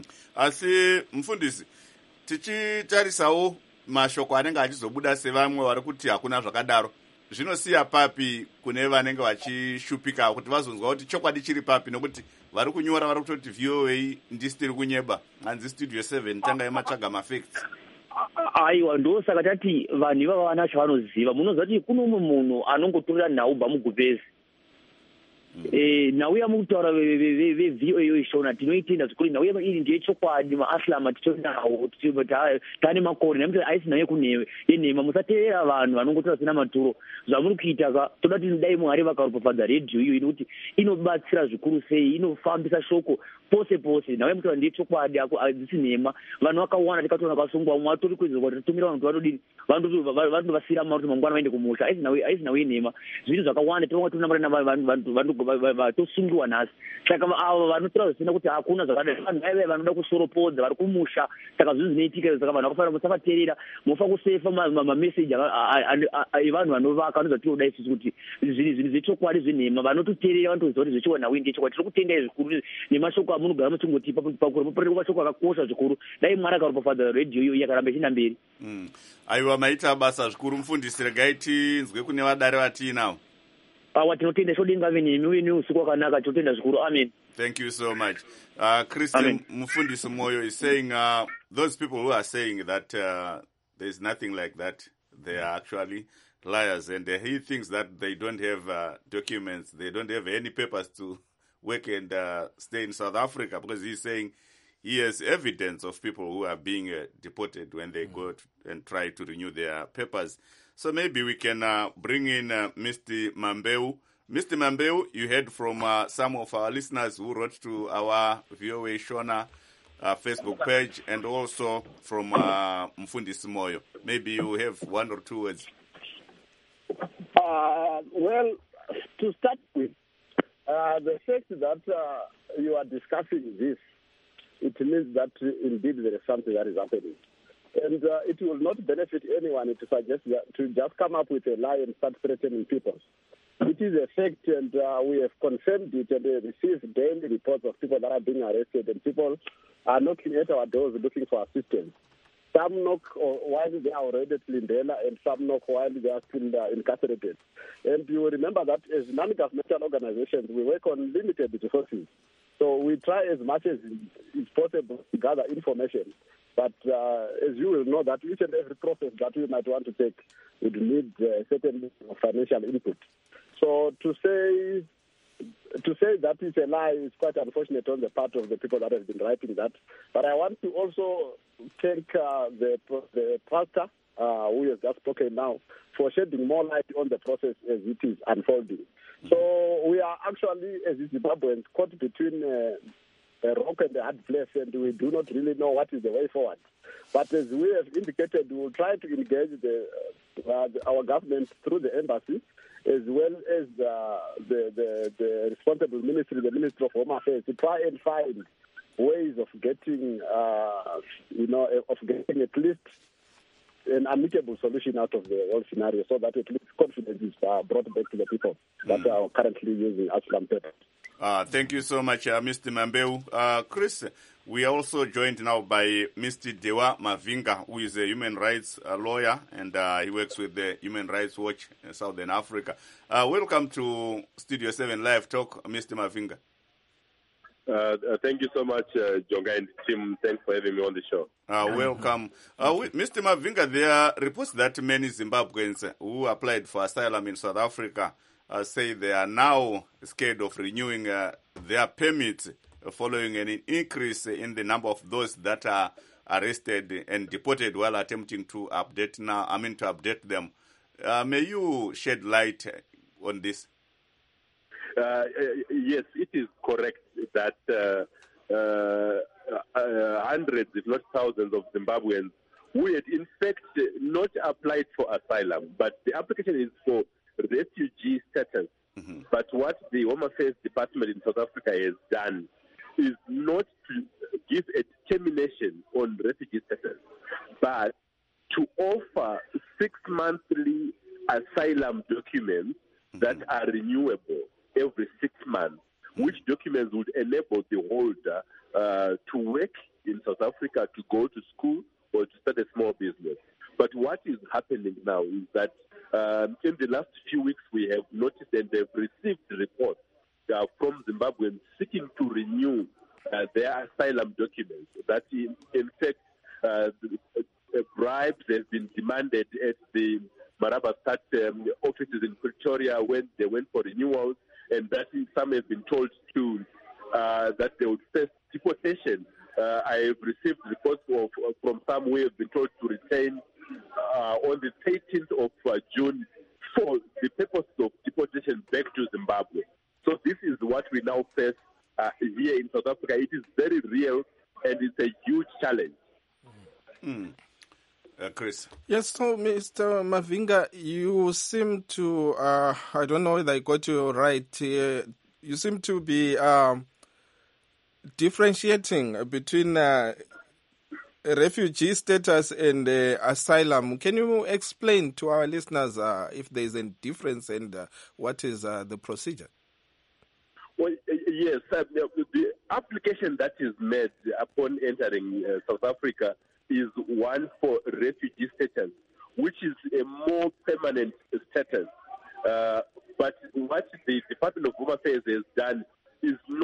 Asi mufundisi, tichitarisawo mashoko anenge achizobuda sevamwe vari kuti hakuna zvakadaro, zvinosiya papi kune vanenge vachishupika kuti vazonzwa kuti chokwadi chiri papi? Nokuti vari kunyora vari kutoti VOA ndisitiri kunyeba, hanzi Studio 7 tanga yematsvaga mafacts. Aiwa, ndosaka tati vanhu ivava vana chavanoziva. Munoziva kuti kuno umwe munhu anongotorera nhau bamugubhezi. Nhau yamukutaura veVOA ishona tinoitenda zvikuru. Nhau iri ndeyechokwadi, maAslam titonawo tane makore nekuti aisi nhau yenhema. Musateerera vanhu vanongotora sina maturo. Zvamuri kuita toda kuti dai Mwari vakaropafadza redhiyo iyo inokuti inobatsira zvikuru sei, inofambisa shoko pose pose. Nhau yamukutaura ndeyechokwadi, hadzisi nhema. Vanhu vakawanda tikatona vakasungwa, umwe atori kwezva kuti tatumira vanhu kuti vanodovasira mari kuti mangwana vaende kumusha. Aisi nhau yenhema. Zvinhu zvakawanda tonga tonamara vanhu vatosungiwa nhasi. Saka avo vanotora zvisina kuti hakuna zvakadai, vanhu vaive vanoda kusoropodza vari kumusha. Saka zvinhu zvinoitika. Saka vanhu vakafanira musavateerera, mufa kusefa mameseji evanhu vanovaka vanoza tinoda isusu kuti zvinhu zvechokwadi zvenhema. Vanototeerera vanotoziva kuti zvechiwa nhau ndechokwadi. Tiri kutendai zvikuru nemashoko amunogara muchingotipa pakuru mupariro mashoko akakosha zvikuru. Dai Mwari akaropafadza redhiyo iyo yakaramba ichienda mberi. Aiwa, maita basa zvikuru mufundisi. Regai tinzwe kune vadare vatiinavo. Tinotenda shodinga venemi uye neusiku wakanaka. Tinotenda zvikuru. Amen. Thank you so much. Christian Mufundisi Moyo is saying those people who are saying that there's nothing like that, they are actually liars. And he thinks that they don't have documents, they don't have any papers to work and stay in South Africa, because he's saying he has evidence of people who are being deported when they go and try to renew their papers. So maybe we can bring in Mr. Mambeu. Mr. Mambeu, you heard from some of our listeners who wrote to our VOA Shona Facebook page, and also from Mufundisi Moyo. Maybe you have one or two words. Well, to start with, the fact that you are discussing this, it means that indeed there is something that is happening. And it will not benefit anyone to suggest that, to just come up with a lie and start threatening people. It is a fact, and we have confirmed it, and we receive daily reports of people that are being arrested, and people are knocking at our doors looking for assistance. Some knock while they are already at Lindela, and some knock while they are still incarcerated. And you will remember that as non-governmental organizations, we work on limited resources. So we try as much as is possible to gather information. But as you will know, that each and every process that we might want to take would need a certain financial input. So to say that it's a lie is quite unfortunate on the part of the people that have been writing that. But I want to also thank the pastor who has just spoken now for shedding more light on the process as it is unfolding. So we are actually, as Zimbabweans, caught between a rock and a hard place, and we do not really know what is the way forward. But as we have indicated, we will try to engage our government through the embassy, as well as the responsible ministry, the Ministry of Home Affairs, to try and find ways of getting, getting at least an amicable solution out of the whole scenario, so that at least confidence is brought back to the people that are currently using Aslam papers. Thank you so much, Mr. Mambeu. Chris, we are also joined now by Mr. Dewa Mavinga, who is a human rights lawyer, and he works with the Human Rights Watch in Southern Africa. Welcome to Studio 7 Live Talk, Mr. Mavinga. Thank you so much, Jonga and Tim. Thanks for having me on the show. Welcome. Mr. Mavinga, there are reports that many Zimbabweans who applied for asylum in South Africa say they are now scared of renewing their permits following an increase in the number of those that are arrested and deported while attempting to update them. May you shed light on this? Yes, it is correct that hundreds, if not thousands, of Zimbabweans who had in fact not applied for asylum, but the application is for refugee status. Mm-hmm. But what the Home Affairs Department in South Africa has done is not to give a termination on refugee status, but to offer 6-monthly asylum documents that are renewable every 6 months, which documents would enable the holder to work in South Africa, to go to school, or to start a small business. But what is happening now is that in the last few weeks we have noticed and they've received reports from Zimbabweans seeking to renew their asylum documents. That in fact bribes have been demanded at the Maraba Stat offices in Pretoria when they went for renewals, and that some have been told to that they would face deportation. I have received reports from some who have been told to return on the 13th of June for the purpose of deportation back to Zimbabwe. So this is what we now face here in South Africa. It is very real, and it's a huge challenge. Chris. Yes, so Mr. Mavinga, you seem to, I don't know whether I got you right, you seem to be differentiating between refugee status and asylum. Can you explain to our listeners if there is a difference and what is the procedure? Well, yes, the application that is made upon entering South Africa is one for refugee status, which is a more permanent status. But what the Department of Home Affairs has done is not to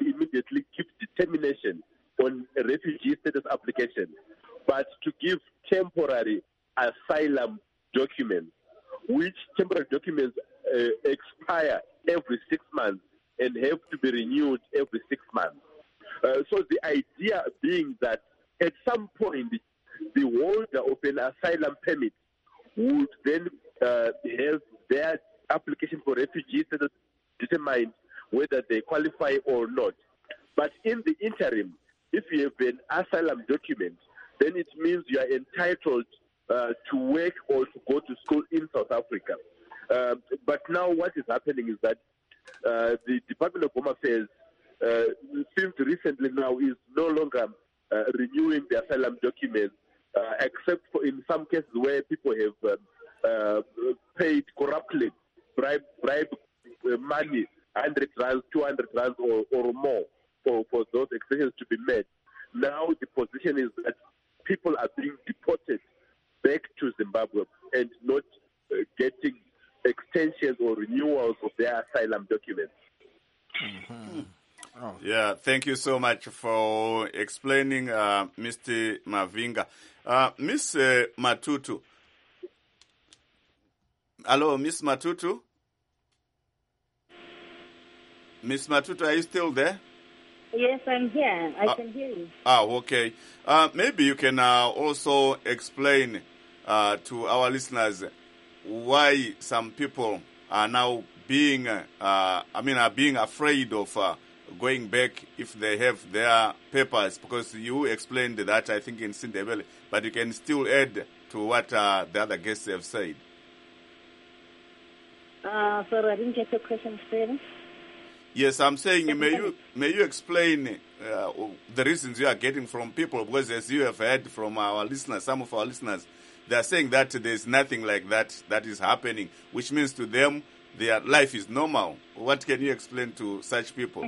to immediately give determination on a refugee status application, but to give temporary asylum documents, which temporary documents expire every 6 months and have to be renewed every 6 months. So the idea being that at some point, the holder of an asylum permit would then have their application for refugee status determined whether they qualify or not. But in the interim, if you have an asylum document, then it means you are entitled to work or to go to school in South Africa. But now what is happening is that the Department of Home Affairs, since recently now, is no longer renewing the asylum documents, except for in some cases where people have paid corruptly, bribe money, 100 rands, 200 rands or more for those extensions to be met. Now the position is that people are being deported back to Zimbabwe and not getting extensions or renewals of their asylum documents. Mm-hmm. Oh. Yeah, thank you so much for explaining, Mr. Mavinga. Miss Matutu. Hello, Miss Matutu? Miss Matutu, are you still there? Yes, I'm here. I can hear you. Okay. Maybe you can also explain to our listeners why some people are now being afraid of going back if they have their papers, because you explained that, I think, in Sindebele, but you can still add to what the other guests have said. Sorry, I didn't get your question straight. Yes, I'm saying, may you explain the reasons you are getting from people, because as you have heard from our listeners, some of our listeners, they are saying that there's nothing like that is happening, which means to them their life is normal. What can you explain to such people?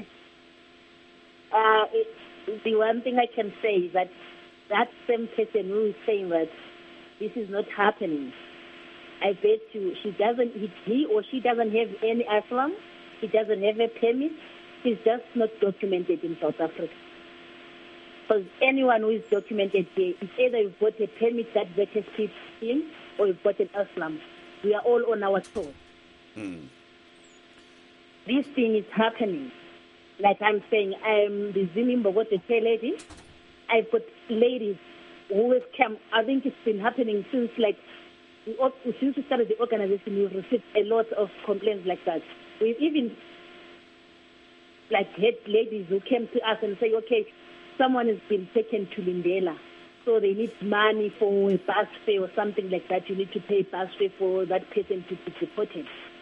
The one thing I can say is that same person who is saying that this is not happening, I bet you he or she doesn't have any asylum, he doesn't have a permit, he's just not documented in South Africa. Because anyone who is documented here, it's either you've got a permit that vetters people in, or you've got an asylum. We are all on our toes. This thing is happening. Like I'm saying, I'm the Zimimbogote lady. I've got ladies who have come. I think it's been happening since since we started the organization. We've received a lot of complaints like that. We've even had ladies who came to us and say, okay, someone has been taken to Lindela, so they need money for a bus fare or something like that. You need to pay bus fare for that person to be deported.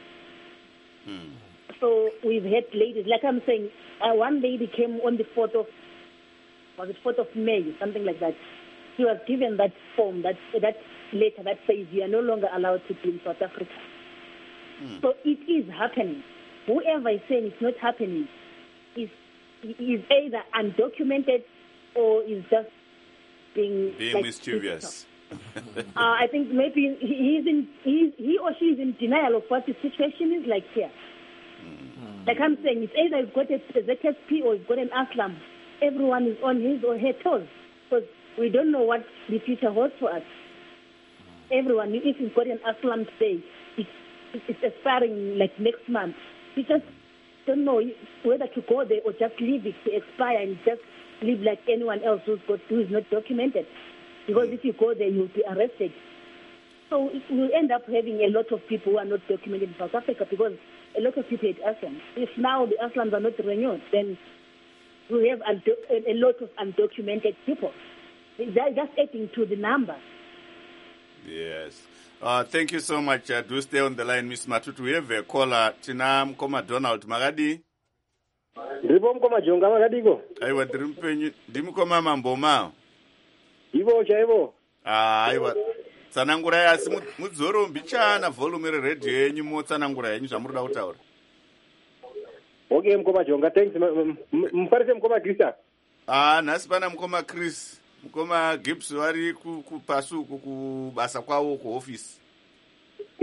So we've had ladies, like I'm saying, one lady came on the 4th of May, something like that. She was given that form, that letter that says you are no longer allowed to be in South Africa. So it is happening. Whoever is saying it's not happening is either undocumented or is just being mischievous. I think maybe he or she is in denial of what the situation is like here. Like I'm saying, it's either you've got a ZSP or you've got an asylum. Everyone is on his or her toes, because we don't know what the future holds for us. Everyone, if you've got an asylum today, it's expiring next month. You just don't know whether to go there or just leave it to expire and just live like anyone else who is not documented. Because if you go there, you'll be arrested. So we'll end up having a lot of people who are not documented in South Africa, because a lot of people had asylum. If now the asylums are not renewed, then we have a lot of undocumented people. They're just adding to the number. Yes. Thank you so much. Do stay on the line, Miss Matutu. We have a caller. Tina Mkoma Donald Magadi. Ndipo Mkoma Jonga Magadiko. Aiwa Dimukoma Mamboma. Ivo chaivo. Aiwa. Tsanangura yasi mudzoro mbichana volume radio yenyu motsanangura yenyu zvamuroda kutaura. Okay, Mkoma Jonga, thanks. Mfarise Mkoma Krista. Nhasi pana Mkoma Chris. Mkoma Gibbs vari kupasu kubasa kwawo kuoffice.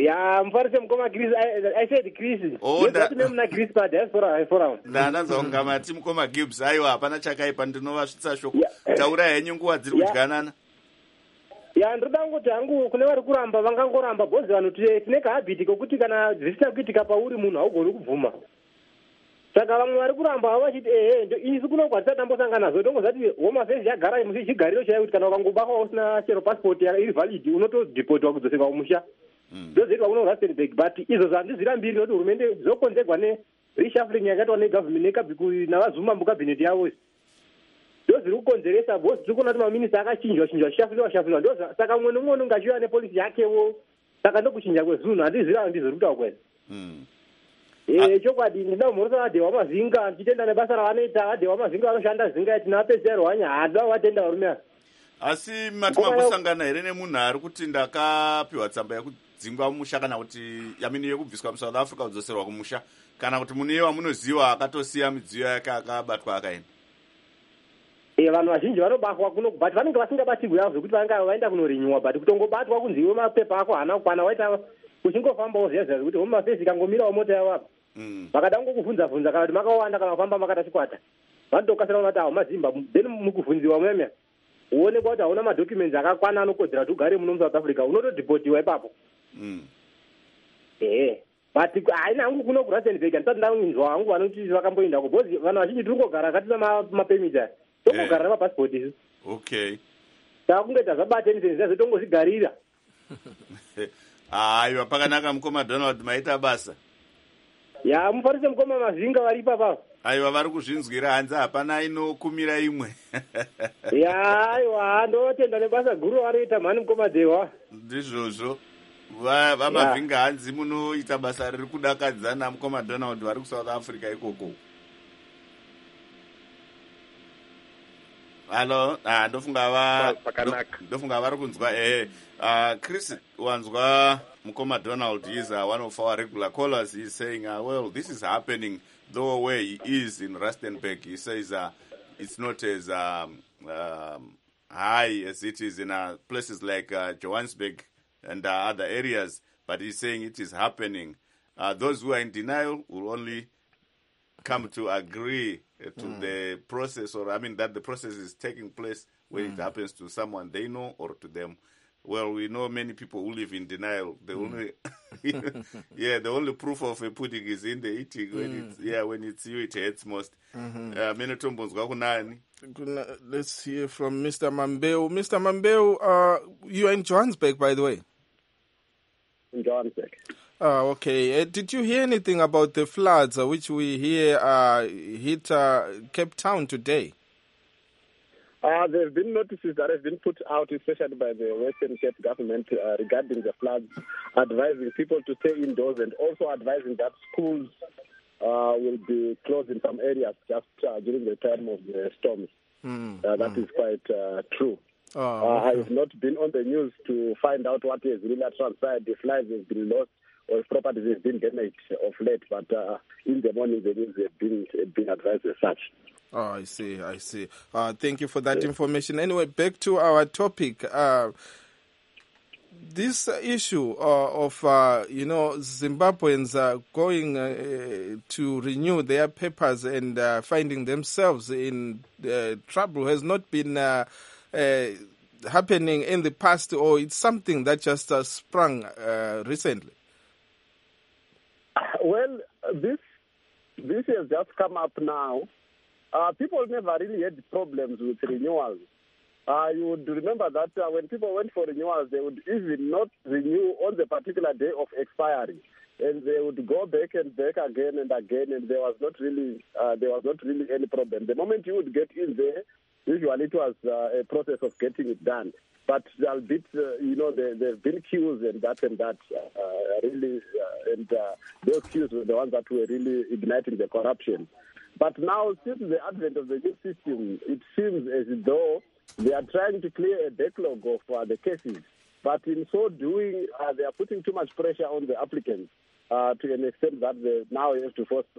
Yeah, Mfarse Mkoma Greece. I said Greece. Oh, Yes, what name na Greece pa diaspora forum. Ndananza kunga mati Mukoma Gibbs. Aiwa, hapana chakaipa ndinovasvitsa shoko. Yeah. Taura henyu nguva dziri kudyanana. Ya ndoda ngoti hangu kune vari kuramba vangangoramba bhozi vanoti tine kahabhiti kokuti kana zvisina kuitika pauri munhu haugoni kubvuma. Saka vamwe vari kuramba havo vachiti isi kunokwanisa tambosangana nazo tongozati home affairs yagara muchigariro chaiyo kuti kana ukangobakwa usina chero passport iri valid unotodhipotiwa kudzoserwa kumusha. Ndozoitwa kuno Rustenburg but izvo zvandizvirambiri nekuti hurumende zvokonzerwa nereshuffling yakaitwa neGavhimenti navazuma mukabhineti yavo. Ndozviri kukonzeresa bhosi tiri kuona kuti maminista akachinjwa shafiliwa saka umwe nomwe unenge achiuya nepolisi yakewo saka ndokuchinja kwezvinhu handizvira ndizviri kutaura kwezi. Chokwadi ndinoda kumhoresa vadhewa mazinga ndichitenda nebasa ravanoita vadhewa mazinga vanoshanda zinga tinapedzera rwanya hada vatenda varume ava. Asi matima kusangana here nemunhu ari kuti ndakapiwa tsamba yekudzingwa musha kana kuti yamini yekubviswa muSouth Africa kudzoserwa kumusha kana kuti munhu iye wamunoziva akatosiya midziyo yake akabatwa akaenda. Vanhu vazhinji vanobatwa kuno but vanenge vasingabatirwi yavo zvekuti vanga vaenda kunorinyiwa but kutongobatwa kunzi iwe mapepa ako hana kukwana waita uchingofambawo ziyaziya zvekuti home affairs ikangomirawo mota yavo apa vakada kungokubvunza kana kuti makawanda kana kufamba makata chikwata vanotokasira kunoti awo mazimba then mukubvunziwa muyamya uonekwa kuti hauna madocuments akakwana anokodzera kuti ugare muno muSouth Africa unotodhipotiwa ipapo. But haina hangu kuno kuRustenburg handisati ndainzwa hangu vanoti vakamboendako bhozi vanhu vazhinji tiri kugara katina mapemiti aya tongogara namapasipoti isu. Okay. Saka kungoita zvabate nisenziya tongozvigarira. Aiwa pakanaka Mukoma Donald maita basa. Ya Mufarse Mukoma mazinga vari ipapa. Aiwa vari kuzvinzwira hanzi hapana inokumira imwe. Ya aiwa ndotenda nebasa guru varikuita mhani Mukoma Dewa. Ndizvozvo. Vamavhinga hanzi munoita basa riri kudakadzana Mukoma Donald vari kuSouth Africa ikoko. Hello, ndofunga vari kunzwa Chris wanzwa Mukoma Donald is one of our regular callers. He's saying, well, this is happening though where he is in Rustenburg. He says it's not as high as it is in places like Johannesburg and other areas, but he's saying it is happening. Those who are in denial will only come to agree to the process, or I mean that the process is taking place when it happens to someone they know or to them. Well, we know many people who live in denial. The only, the only proof of a pudding is in the eating. When it's you, it hurts most. Let's hear from Mr. Mambeu. Mr. Mambeu, you are in Johannesburg, by the way. In Johannesburg. Okay. Did you hear anything about the floods which we hear hit Cape Town today? There have been notices that have been put out, especially by the Western Cape government, regarding the floods, advising people to stay indoors and also advising that schools will be closed in some areas just during the time of the storms. That is quite true. I have not been on the news to find out what has really transpired, if lives have been lost or if properties have been damaged of late, but in the morning the news have been advised as such. Oh, I see. Thank you for that information. Anyway, back to our topic. This issue of Zimbabweans going to renew their papers and finding themselves in trouble has not been happening in the past, or it's something that just sprung recently. Well, this has just come up now. People never really had problems with renewals. You would remember that when people went for renewals, they would even not renew on the particular day of expiry, and they would go back and back again and again, and there was not really any problem. The moment you would get in there, usually it was a process of getting it done. But albeit, there have been queues and that, those queues were the ones that were really igniting the corruption. But now, since the advent of the new system, it seems as though they are trying to clear a backlog of the cases. But in so doing, they are putting too much pressure on the applicants to an extent that they now have to force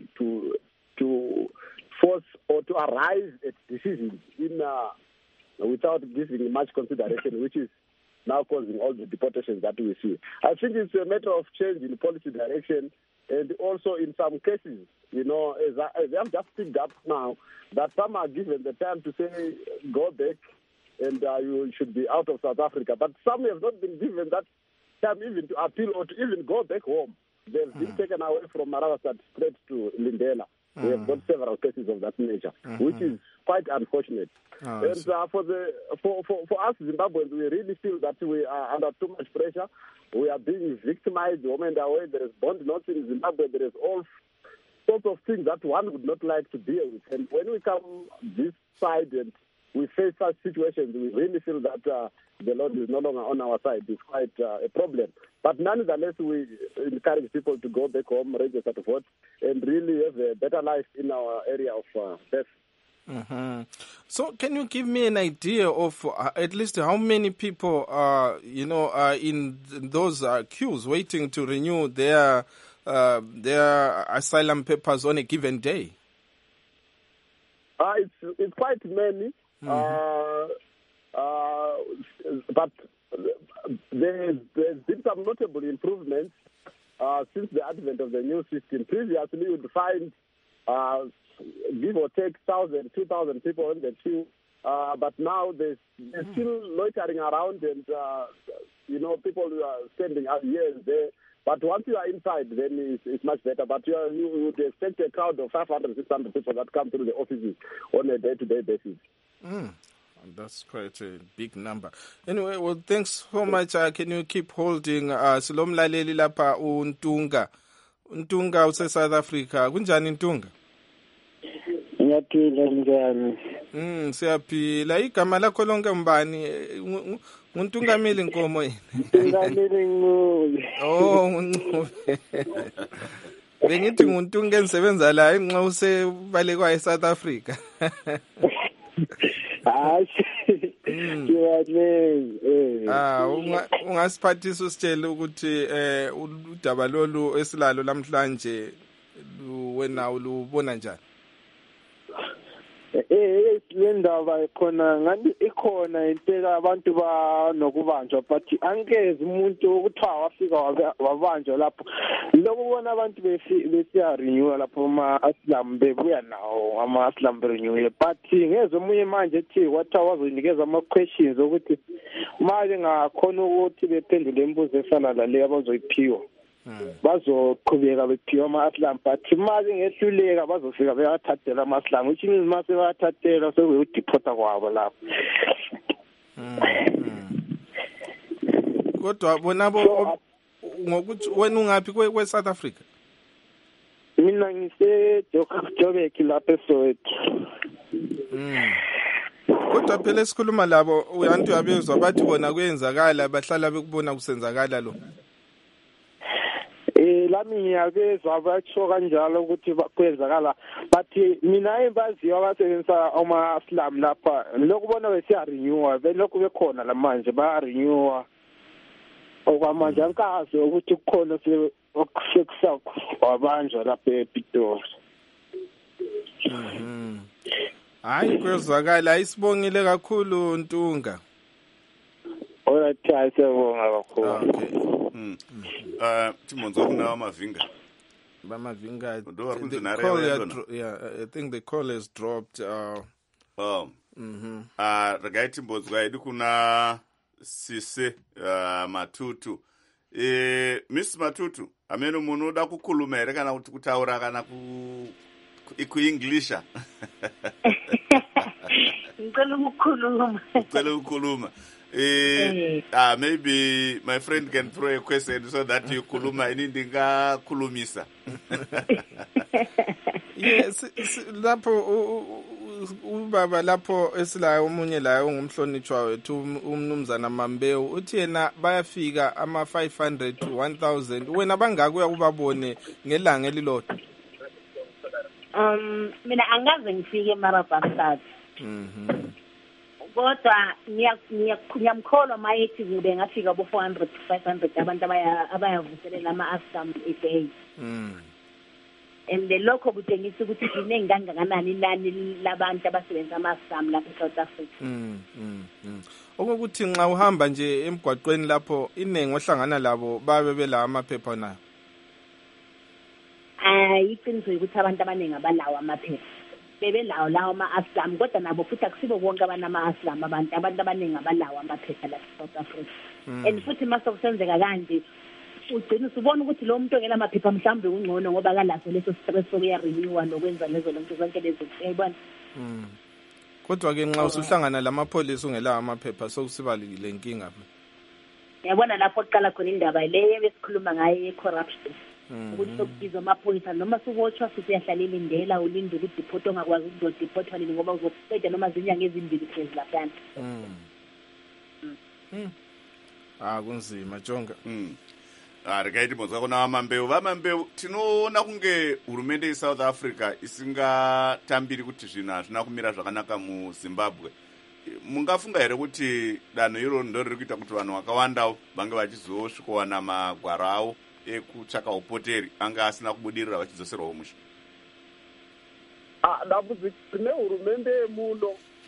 or to arrive at decisions without giving much consideration, which is now causing all the deportations that we see. I think it's a matter of change in policy direction, and also in some cases, you know, as they have just picked up now, that some are given the time to say, go back and you should be out of South Africa. But some have not been given that time even to appeal or to even go back home. They've been taken away from Marabastad straight to Lindela. We have got several cases of that nature, which is quite unfortunate. And for us Zimbabweans, we really feel that we are under too much pressure. We are being victimized the moment away. There is bond knots in Zimbabwe. There is all sorts of things that one would not like to deal with. And when we come this side and we face such situations, we really feel that the Lord is no longer on our side. It's quite a problem. But nonetheless, we encourage people to go back home, register to vote, and really have a better life in our area of birth. So can you give me an idea of at least how many people are in those queues waiting to renew their asylum papers on a given day? It's quite many, but there's been some notable improvements since the advent of the new system. Previously, you would find give or take 1,000, 2,000 people in the queue, but now they're still loitering around, and people who are standing out here and there. But once you are inside, then it's much better. But you would expect a crowd of 500, 600 people that come through the offices on a day-to-day basis. That's quite a big number. Anyway, well, thanks so much. Can you keep holding? Silomlaleli lapha uNtunga. uNtunga use South Africa. Kunjani Ntunga? Ngiyaphila njani? Siyaphila. Igama lakho lonke mbani? Nguntungameli Nkomo yini? Ntungameli Ncube. Oh, Ncube. Bengithi nguntunga engisebenza la enxa usebalekwa eSouth Africa. Ungasiphathisa usitshela ukuthi udaba lolu esilalo namhlanje wena ulubona njani? Le ndaba khona ngathi ikhona impela abantu banokubanjwa, but angeze umuntu ukuthiwa wafika wabanjwa lapho. Lokubona abantu besiya renew lapho ama-asylum bebuya nawo ama-asylum renew, but ngeze omunye manje ethi kwathiwa wazonikeza ama-questions ukuthi manje ngakhona ukuthi bephendule imibuzo efana laleyo abazoyiphiwa. Bazoqhubeka bephiwa ama-asylum, but imali ngehluleka bazofika beyathathela ama-asylum, which means mase bayathathela sekuyudiphotha kwabo lapho. Kodwa bonabo ngokuthi wena ungaphi kwe-South Africa? Mina ngise-Joburg lapha eSoweto. Kodwa phela esikhuluma labo uyantu yabezwa bathi bona kuyenzakala, bahlala bekubona kusenzakala lo. Lami ngiyabezwa batsho kanjalo ukuthi kwenzakala, but mina embaziyo abasebenzisa ama-asylum lapha lokubona besiya renewa belokhu bekhona lamanje baya-renewa. Okwamanje ankazi ukuthi kukhona sekusakho wabanjwa lapha ePitori. Hayi kwezwakala, isibongile kakhulu Ntunga. Alright, ayisebonga kakhulu. Okay. Timonzo kuna Bamavinga. Yeah, I think the call has dropped. Ragaiti mbozwa edu kuna Sise Matutu. Miss Matutu, ameno munhu uda kukhuluma here kana kuti kutaura kana ku Englisha. Ngicela ukukhuluma. Maybe my friend can throw a question so that you kuluma inindinga kulumisa. Yes, lapho ubaba lapho esila umunye la ungumhlonitshwa wethu umnumzana Mambewu uthi yena bayafika ama 500 to 1000. Wena bangaki uyakubabone ngelanga elilodwa? Mina angaze ngifike eMarabastad. Kodwa ngiyamkholwa mayethi kube ngafika abo 400 to 500 abantu abayavuselela ama-asylum a day. and lokho kutshengisa ukuthi liningi kangakanani inani labantu abasebenza ama-Aslam lapha eSouth Africa. Okokuthi nxa uhamba nje emgwaqweni lapho iningi ohlangana labo babe bela amaphepha nayo. Iqiniso ukuthi abantu abaningi abalawo amaphepha. Bebelawo lawo ama-Aslam kodwa nabo futhi akusibo bonke abanama-Aslam abantu abaningi abalawo amaphepha lapha eSouth Africa. And futhi mase kusenzeka kanje ugcina usubona ukuthi lo muntu ongela amaphepha mhlawumbe ungcono ngoba kalaso leso stress sokuya-renewa nokwenza lezo lonke zonke lezo yayibona. Kodwa ke nxa usuhlangana lamapholisa ungela amaphepha sokusibalile inkinga. Yabona lapho oqala khona indaba leyo besikhuluma ngayo ye-corruption. Ukuthi sokubizwa amapholisa noma subotshwa futhi uyahlalela indela ulinde ukuthi deport ongakwazi ukuzodeport nini ngoba uzoqeda noma zinyanga ezimbili phezulu laphana. Kunzima jonga. Rikaiti mozwa kuna vamambeu tinoona kunge hurumende yeSouth Africa isingatambiri kuti zvinhu hazvina kumira zvakanaka muZimbabwe. Mungafunga here kuti danho iro ndo riri kuita kuti vanhu vakawandawo vange vachizosvikowana magwaro avo ekutsvaka upoteri anga asina kubudirira vachidzoserwawo musha? Dambudziko rine hurumende yemuno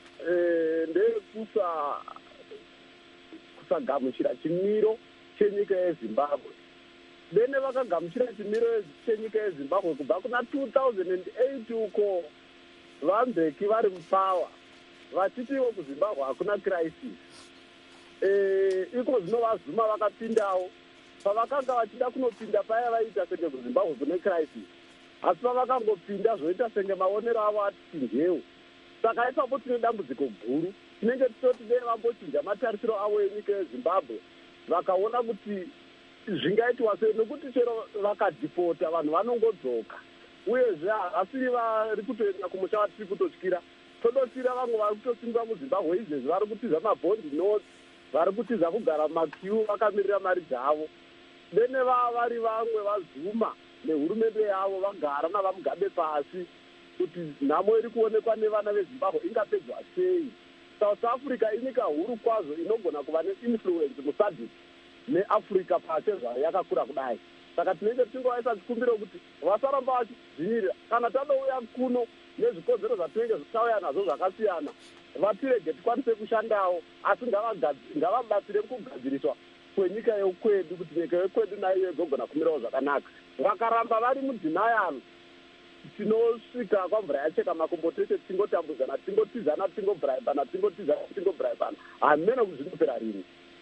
ndekusagamukira chimiro chenyika yeZimbabwe. Bene vakagamuchira chimiro chenyika yeZimbabwe kubva kuna 2008 uko vaMbeki vari mupawa vachitiwo kuZimbabwe hakuna crisis. Iko zvino vaZuma vakapindawo pavakanga vachida kunopinda paya vaita senge kuZimbabwe kune crisis, asi pavakangopinda zvoita senge maonero avo ati njeu. Saka ipapo tine dambudziko guru tinenge titoti dei vambochinja matarisiro avo enyika yeZimbabwe vakaona kuti zvingaitwa sei, nokuti chero vakadhipota vanhu vanongodzoka uyezve havasiri vari kutoenda kumusha vatiri kutotyira. Todosira vamwe vari kutosimba muZimbabwe izvezvi vari kutiza mabhondi notes, vari kutiza kugara mumakiu vakamirira mari dzavo. Bene vari vamwe vaZuma nehurumende yavo vagara navamugabe pasi kuti nhamo iri kuonekwa nevana veZimbabwe ingapedzwa sei. South Africa inyika huru kwazvo inogona kuva neinfluence muSADC neAfrica pachezva yakakura kudai. Saka tinenge tingovaisa chikumbiro kuti vasaramba vachidzvinyirira. Kana tadouya kuno nezvikodzero zvatinenge tauya nazvo zvakasiyana, vatirege tikwanise kushandawo, asi ngavabatsire kugadziriswa kwenyika yekwedu kuti nyika yekwedu nayo igogona kumirawo zvakanaka. Vakaramba vari mudhinayano tinosvika kwamvura yacheka makumbo tese tingotambudzana, tingotizana, tingobhuraibana, tingobhuraibana. Hamene kuzvinopera rini.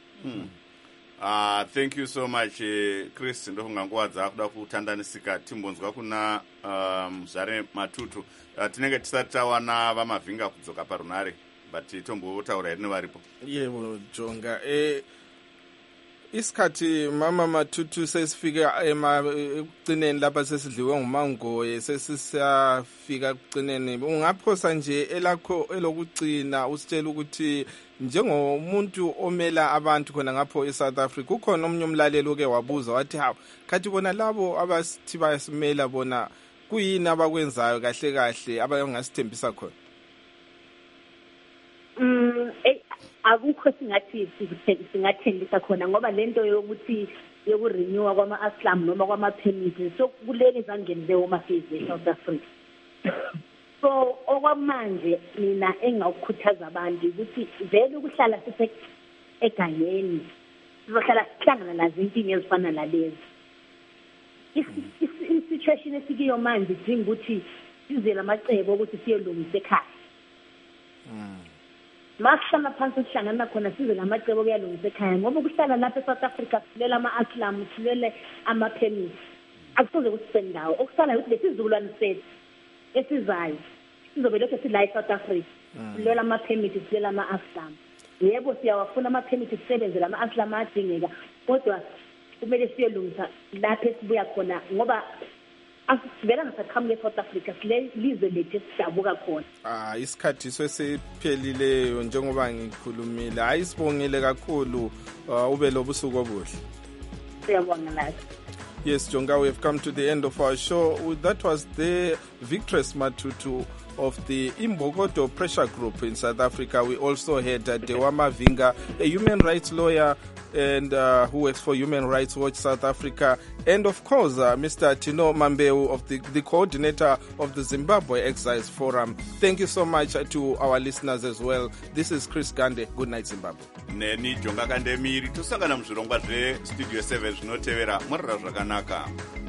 Thank you so much Chris. Ndofunga nguva dzakuda kutandanisika timbonzwa kuna Mzare Matutu. Tinenge tisati tawana vamavhinga kudzoka parunare, but tombotaura here nevaripo. Yebo jonga. Isikhathi mama Matutu sesifika ekucineni lapha sesidliwe ngumangoye sesisafika ekucineni. Ungaphosa nje elakho elokugcina usitshela ukuthi njengomuntu omela abantu khona ngapho eSouth Africa ukhona omnye umlaleli oke wabuza wathi hawu khathi bona labo abasithi bayasimela bona kuyini abakwenzayo kahle kahle abangasithembisa khona? Akukho singathembisa khona ngoba lento yokuthi yokurenewa kwama-Aslam noma kwama-permit so kuleli zangeni leHome Affairs eSouth Africa. So okwamanje mina engawukhuthaza abantu ukuthi vele ukuhlala siphe egangeni sizohlala sihlangana nazo inkinga ezifana nalezi. I-situation esikiyo manje idinga ukuthi size lamacebo ukuthi siyelungisa ekhaya. Masihlala phansi sihlangana khona size lamacebo kuyalungisa ekhaya ngoba ukuhlala lapha eSouth Africa silela ama-Aslam silele ama-permit akusoze kusisendawo. Okusala ukuthi lesizukulwane sethu esizayo sizobe lokho sila eSouth Africa silela ama-permit silela ama-Aslam. Yebo siyawafuna ama-permit sisebenzele ama-Aslam adingeka kodwa kumele siyelungisa lapha esibuya khona ngoba asivela ngasaqhamuka eSouth Africa lizwe lethu sidabuka khona. Isikhathi sesiphelile njengoba ngikhulumile. Hayi sibongile kakhulu ube lobusuku obuhle. Siyabonga nathi. Yes, Jonga, we have come to the end of our show. That was the Victress Matutu of the Imbokodo Pressure Group in South Africa. We also had Dewama Vinga, a human rights lawyer and who works for Human Rights Watch South Africa, and of course Mr. Tino Mambeu, of the coordinator of the Zimbabwe Exiles Forum. Thank you so much to our listeners as well. This is Chris Gande. Good night, Zimbabwe. Neni Jonga Kandemiri, tusangana muzvirongwa zvestudio 7 zvinotevera murira zvakanaka.